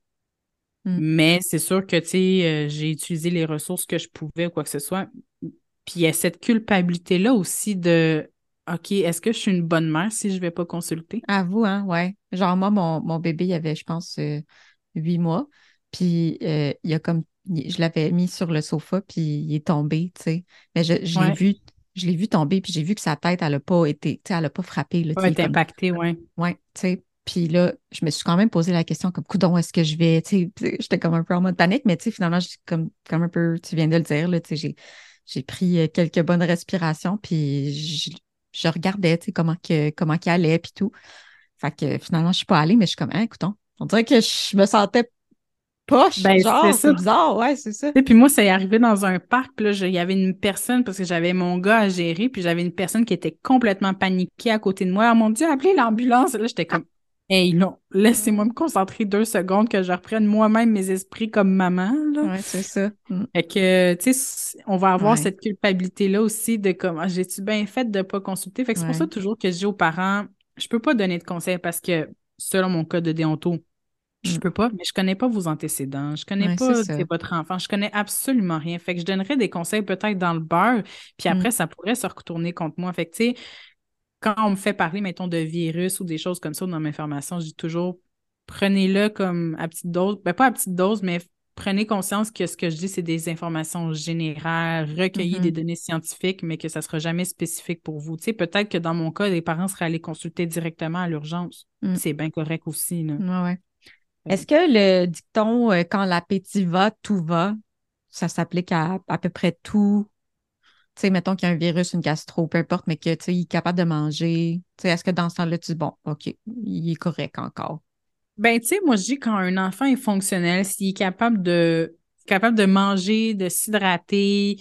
Mm. Mais c'est sûr que, tu sais, euh, j'ai utilisé les ressources que je pouvais ou quoi que ce soit. Puis il y a cette culpabilité-là aussi de, OK, est-ce que je suis une bonne mère si je vais pas consulter? À vous, hein, ouais. Genre, moi, mon, mon bébé, il avait, je pense, euh, huit mois. Puis, euh, il a comme, il- je l'avais mis sur le sofa, puis il est tombé, tu sais. Mais je, je l'ai Ouais, vu, je l'ai vu tomber, puis j'ai vu que sa tête, elle n'a pas été, tu sais, elle n'a pas frappé, là, tu va sais, il est être comme, impacté, ouais. ouais, tu sais. Puis là, je me suis quand même posé la question, comme, coudonc, est-ce que je vais, tu sais, tu sais, j'étais comme un peu en mode panique, mais tu sais, finalement, j'ai comme, comme un peu, tu viens de le dire, là, tu sais, j'ai, j'ai pris euh, quelques bonnes respirations, puis je, je regardais, tu sais, comment que, comment qu'il allait, puis tout. Fait que finalement, je suis pas allée, mais je suis comme, hein, écoutons, on dirait que je me sentais poche, Ben, c'est genre, c'est ça. bizarre, ouais, c'est ça. Et puis moi, c'est arrivé dans un parc, puis là, je- il y avait une personne, parce que j'avais mon gars à gérer, puis j'avais une personne qui était complètement paniquée à côté de moi. Oh mon Dieu, appelez l'ambulance! Là, j'étais comme, hey, non, laissez-moi me concentrer deux secondes, que je reprenne moi-même mes esprits comme maman, là. Ouais, c'est ça. Mm. Fait que, tu sais, on va avoir Ouais, cette culpabilité-là aussi de comme, ah, j'ai-tu bien fait de pas consulter? Fait que c'est pour ça ouais. toujours que je dis aux parents, je peux pas donner de conseils parce que, selon mon code de déonto, je Mm. peux pas, mais je connais pas vos antécédents. Je connais Ouais, c'est pas, tu ça. sais, votre enfant. Je connais absolument rien. Fait que je donnerais des conseils peut-être dans le beurre, puis Mm. après, ça pourrait se retourner contre moi. Fait que, tu sais, quand on me fait parler, mettons, de virus ou des choses comme ça dans mes formations, je dis toujours, prenez-le comme à petite dose. Ben, pas à petite dose, mais prenez conscience que ce que je dis, c'est des informations générales, recueillies des Mhm. données scientifiques, mais que ça sera jamais spécifique pour vous. Tu sais, peut-être que dans mon cas, les parents seraient allés consulter directement à l'urgence. Mm. C'est bien correct aussi, là. Ouais, ouais. Est-ce que le dicton euh, quand l'appétit va, tout va, ça s'applique à à peu près tout? Tu sais, mettons qu'il y a un virus, une gastro, peu importe, mais que, tu sais, il est capable de manger. Tu sais, est-ce que dans ce temps-là, tu dis, bon, OK, il est correct encore. Ben, tu sais, moi, je dis quand un enfant est fonctionnel, s'il est capable de, capable de manger, de s'hydrater,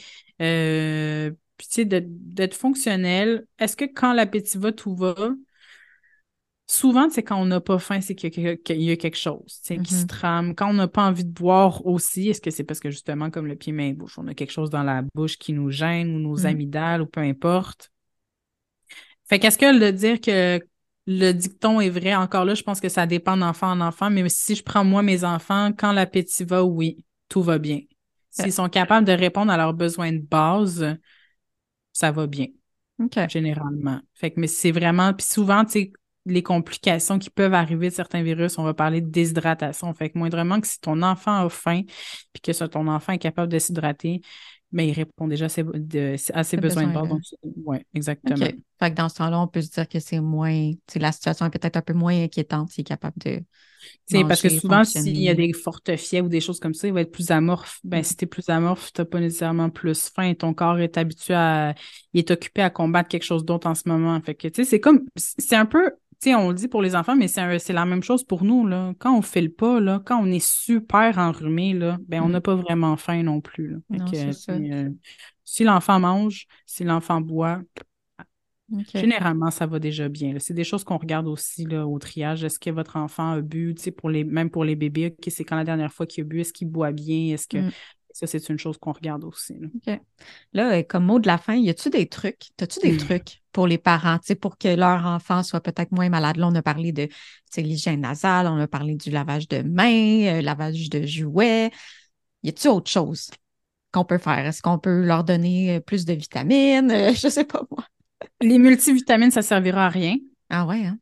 euh, puis tu sais, de- d'être fonctionnel, est-ce que quand l'appétit va, tout va? Souvent, c'est quand on n'a pas faim, c'est qu'il y a, que- qu'il y a quelque chose, tu sais, qui se Mhm. trame. Quand on n'a pas envie de boire aussi, est-ce que c'est parce que justement, comme le pied, main, bouche, on a quelque chose dans la bouche qui nous gêne ou nos Mm. amygdales ou peu importe? Fait qu'est-ce que de dire que le dicton est vrai, encore là, je pense que ça dépend d'enfant en enfant, mais si je prends moi mes enfants, quand l'appétit va, oui, tout va bien. Euh, S'ils sont capables de répondre à leurs besoins de base, ça va bien, OK. généralement. Fait que, mais c'est vraiment, puis souvent, tu sais, les complications qui peuvent arriver de certains virus, on va parler de déshydratation. Fait que moindrement que si ton enfant a faim, puis que ça, ton enfant est capable de s'hydrater, ben, il répond déjà à ses, de- à ses Ce besoins de base. besoin-là. Donc, ouais, OK. exactement. Fait que dans ce temps-là, on peut se dire que c'est moins, tu sais, la situation est peut-être un peu moins inquiétante s'il est capable de C'est parce que manger, souvent, s'il y a fonctionner. des fortes fièvres ou des choses comme ça, il va être plus amorphe. Ben, Mm. si t'es plus amorphe, t'as pas nécessairement plus faim. Ton corps est habitué à, il est occupé à combattre quelque chose d'autre en ce moment. Fait que, tu sais, c'est comme, c'est un peu tu sais, on le dit pour les enfants, mais c'est, un, c'est la même chose pour nous, là. Quand on file pas, là, quand on est super enrhumé, là, ben, on Mm. n'a pas vraiment faim non plus, là. Fait Non, que, c'est tu ça. sais, euh, si l'enfant mange, si l'enfant boit, OK. généralement, ça va déjà bien, là. C'est des choses qu'on regarde aussi, là, au triage. Est-ce que votre enfant a bu, tu sais, pour les, même pour les bébés, OK, c'est quand la dernière fois qu'il a bu, est-ce qu'il boit bien? Est-ce que, Mm. ça, c'est une chose qu'on regarde aussi, là. OK. Là, euh, comme mot de la fin, y a-tu des trucs? T'as-tu des Mm. trucs pour les parents, tu sais, pour que leur enfant soit peut-être moins malade? Là, on a parlé de, tu sais, l'hygiène nasale, on a parlé du lavage de mains, euh, lavage de jouets. Y a-tu autre chose qu'on peut faire? Est-ce qu'on peut leur donner euh, plus de vitamines? Euh, je sais pas moi. Les multivitamines, ça servira à rien. Ah ouais, hein?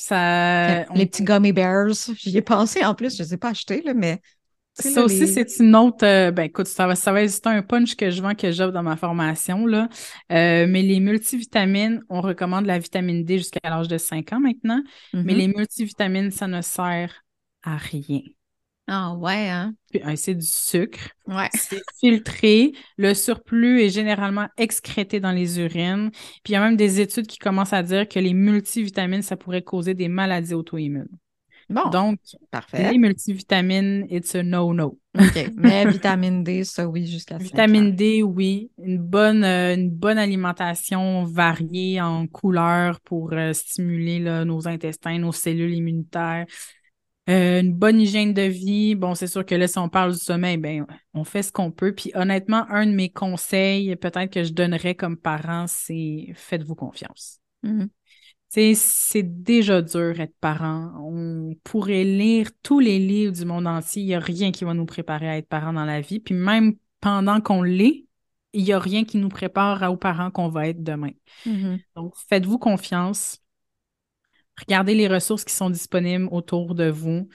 OK. Ça, Les on, petits gummy bears, j'y ai pensé en plus, je ne les ai pas achetés, là, mais tu sais, là, Ça aussi, les. c'est une autre. Euh, ben, écoute, ça va, ça va être un punch que je vends, que j'offre dans ma formation, là. Euh, mais les multivitamines, on recommande la vitamine D jusqu'à l'âge de cinq ans maintenant. Mais Mhm. les multivitamines, ça ne sert à rien. Ah ouais, hein? Puis, euh, c'est du sucre. Ouais. C'est filtré. Le surplus est généralement excrété dans les urines. Puis, il y a même des études qui commencent à dire que les multivitamines, ça pourrait causer des maladies auto-immunes. Bon, Donc, parfait. les multivitamines, it's a no-no. OK. Mais vitamine D, ça oui, jusqu'à cinq ans. Vitamine D, oui. Une bonne, euh, une bonne alimentation variée en couleurs pour euh, stimuler là, nos intestins, nos cellules immunitaires. Euh, une bonne hygiène de vie. Bon, c'est sûr que là, si on parle du sommeil, ben, on fait ce qu'on peut. Puis honnêtement, un de mes conseils, peut-être que je donnerais comme parent, c'est faites-vous confiance. Mhm. Tu sais, c'est déjà dur être parent. On pourrait lire tous les livres du monde entier. Il n'y a rien qui va nous préparer à être parent dans la vie. Puis même pendant qu'on l'est, il n'y a rien qui nous prépare aux parents qu'on va être demain. Mhm. Donc, faites-vous confiance. Regardez les ressources qui sont disponibles autour de vous.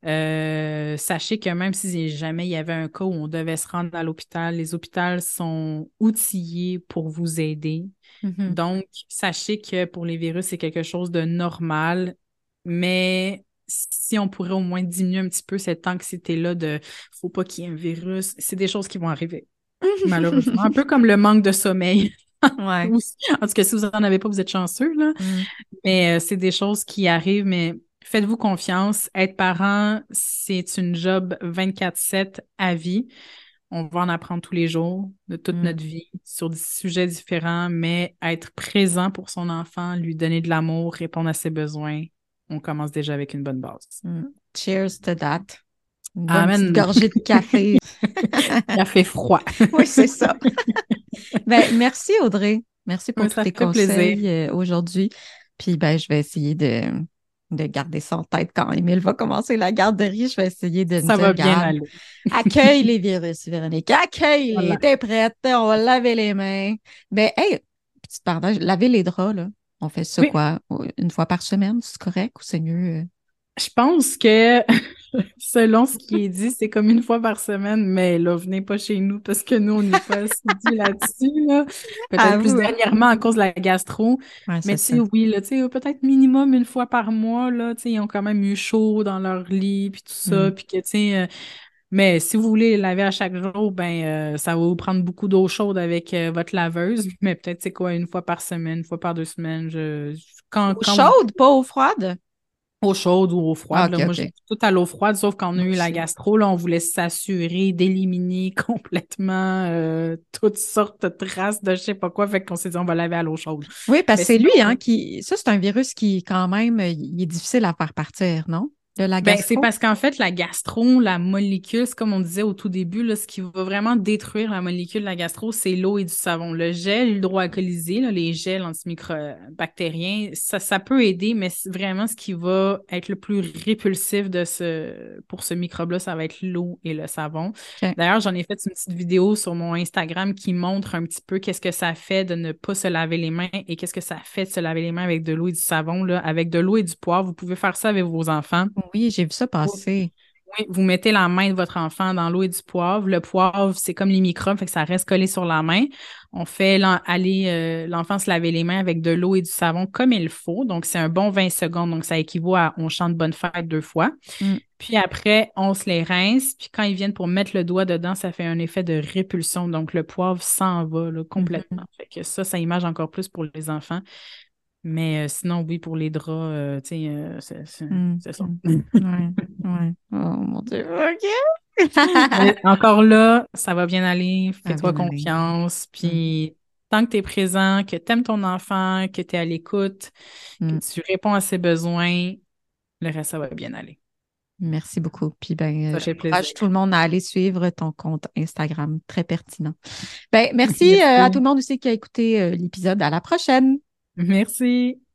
Euh, sachez que même si jamais il y avait un cas où on devait se rendre à l'hôpital, les hôpitaux sont outillés pour vous aider. Mhm. Donc, sachez que pour les virus, c'est quelque chose de normal, mais si on pourrait au moins diminuer un petit peu cette anxiété-là de faut pas qu'il y ait un virus, c'est des choses qui vont arriver, malheureusement. Un peu comme le manque de sommeil. Ouais. Ou- En tout cas, si vous en avez pas, vous êtes chanceux, là. Mm. Mais euh, c'est des choses qui arrivent, mais faites-vous confiance. Être parent, c'est une job vingt-quatre sept à vie. On va en apprendre tous les jours de toute Mm. notre vie sur des sujets différents, mais être présent pour son enfant, lui donner de l'amour, répondre à ses besoins, on commence déjà avec une bonne base. Mm. Cheers to that. Une bonne petite Amen. gorgée de café. Café froid. Oui, c'est ça. Ben, merci Audrey. Merci pour Mais tous ça tes fait plaisir. conseils euh, aujourd'hui. Puis ben, je vais essayer de, de garder ça en tête quand Émile va commencer la garderie. Je vais essayer de me Ça dire, va bien regarde, aller. accueille les virus, Véronique. Accueille-les. Voilà. T'es prête. On va laver les mains. Ben, hey, petite parenthèse, laver les draps, là. On fait ça Oui, quoi? Une fois par semaine, c'est correct ou c'est mieux? euh? je pense que selon ce qui est dit, c'est comme une fois par semaine, mais là, venez pas chez nous parce que nous, on n'est pas assidus là-dessus, là. Peut-être plus Avoue, hein? dernièrement à cause de la gastro. Ouais, Mais c'est tu ça. sais, oui, là, tu sais, peut-être minimum une fois par mois, là, tu sais, ils ont quand même eu chaud dans leur lit, puis tout Mm. ça, puis que, tu sais, euh, mais si vous voulez les laver à chaque jour, ben, euh, ça va vous prendre beaucoup d'eau chaude avec euh, votre laveuse, mais peut-être, c'est quoi, une fois par semaine, une fois par deux semaines, je... Quand, Eau quand vous chaude, pas eau froide? eau chaude ou eau Ah, froide. OK, Là. Moi, je OK. suis tout à l'eau froide, sauf quand on a Moi eu la aussi. gastro, là, on voulait s'assurer d'éliminer complètement euh, toutes sortes de traces de je sais pas quoi. Fait qu'on s'est dit, on va laver à l'eau chaude. Oui, parce Mais que c'est sinon, lui, hein, euh, qui. Ça, c'est un virus qui, quand même, euh, il est difficile à faire partir, non? De la ben, c'est gastro? parce qu'en fait, la gastro, la molécule, c'est comme on disait au tout début, là, ce qui va vraiment détruire la molécule de la gastro, c'est l'eau et du savon. Le gel hydroalcoolisé, là, les gels antimicrobactériens, ça, ça peut aider, mais c'est vraiment ce qui va être le plus répulsif de ce, pour ce microbe-là, ça va être l'eau et le savon. OK. D'ailleurs, j'en ai fait une petite vidéo sur mon Instagram qui montre un petit peu qu'est-ce que ça fait de ne pas se laver les mains et qu'est-ce que ça fait de se laver les mains avec de l'eau et du savon, là. Avec de l'eau et du poivre, vous pouvez faire ça avec vos enfants. Oui, j'ai vu ça Vous, passer. oui, vous mettez la main de votre enfant dans l'eau et du poivre. Le poivre, c'est comme les microbes, fait que ça reste collé sur la main. On fait l'en- aller euh, l'enfant se laver les mains avec de l'eau et du savon comme il faut. Donc, c'est un bon vingt secondes. Donc, ça équivaut à on chante bonne fête deux fois. Mm. Puis après, on se les rince. Puis quand ils viennent pour mettre le doigt dedans, ça fait un effet de répulsion. Donc, le poivre s'en va là, Mhm. complètement. Fait que ça, ça image encore plus pour les enfants. Mais euh, sinon, oui, pour les draps, euh, tu sais, euh, c'est c'est- Mm, c'est ça. mm. Ouais, ouais. Oh mon Dieu, OK. Mais encore là, ça va bien aller, Ça va fais-toi bien aller. confiance, Mm, puis tant que tu es présent, que tu aimes ton enfant, que tu es à l'écoute, que mm. tu réponds à ses besoins, le reste, ça va bien aller. Merci beaucoup. Puis ben, euh, Ça fait plaisir. j'encourage tout le monde à aller suivre ton compte Instagram. Très pertinent. Ben, merci euh, à tout Merci. le monde aussi qui a écouté euh, l'épisode. À la prochaine. Merci.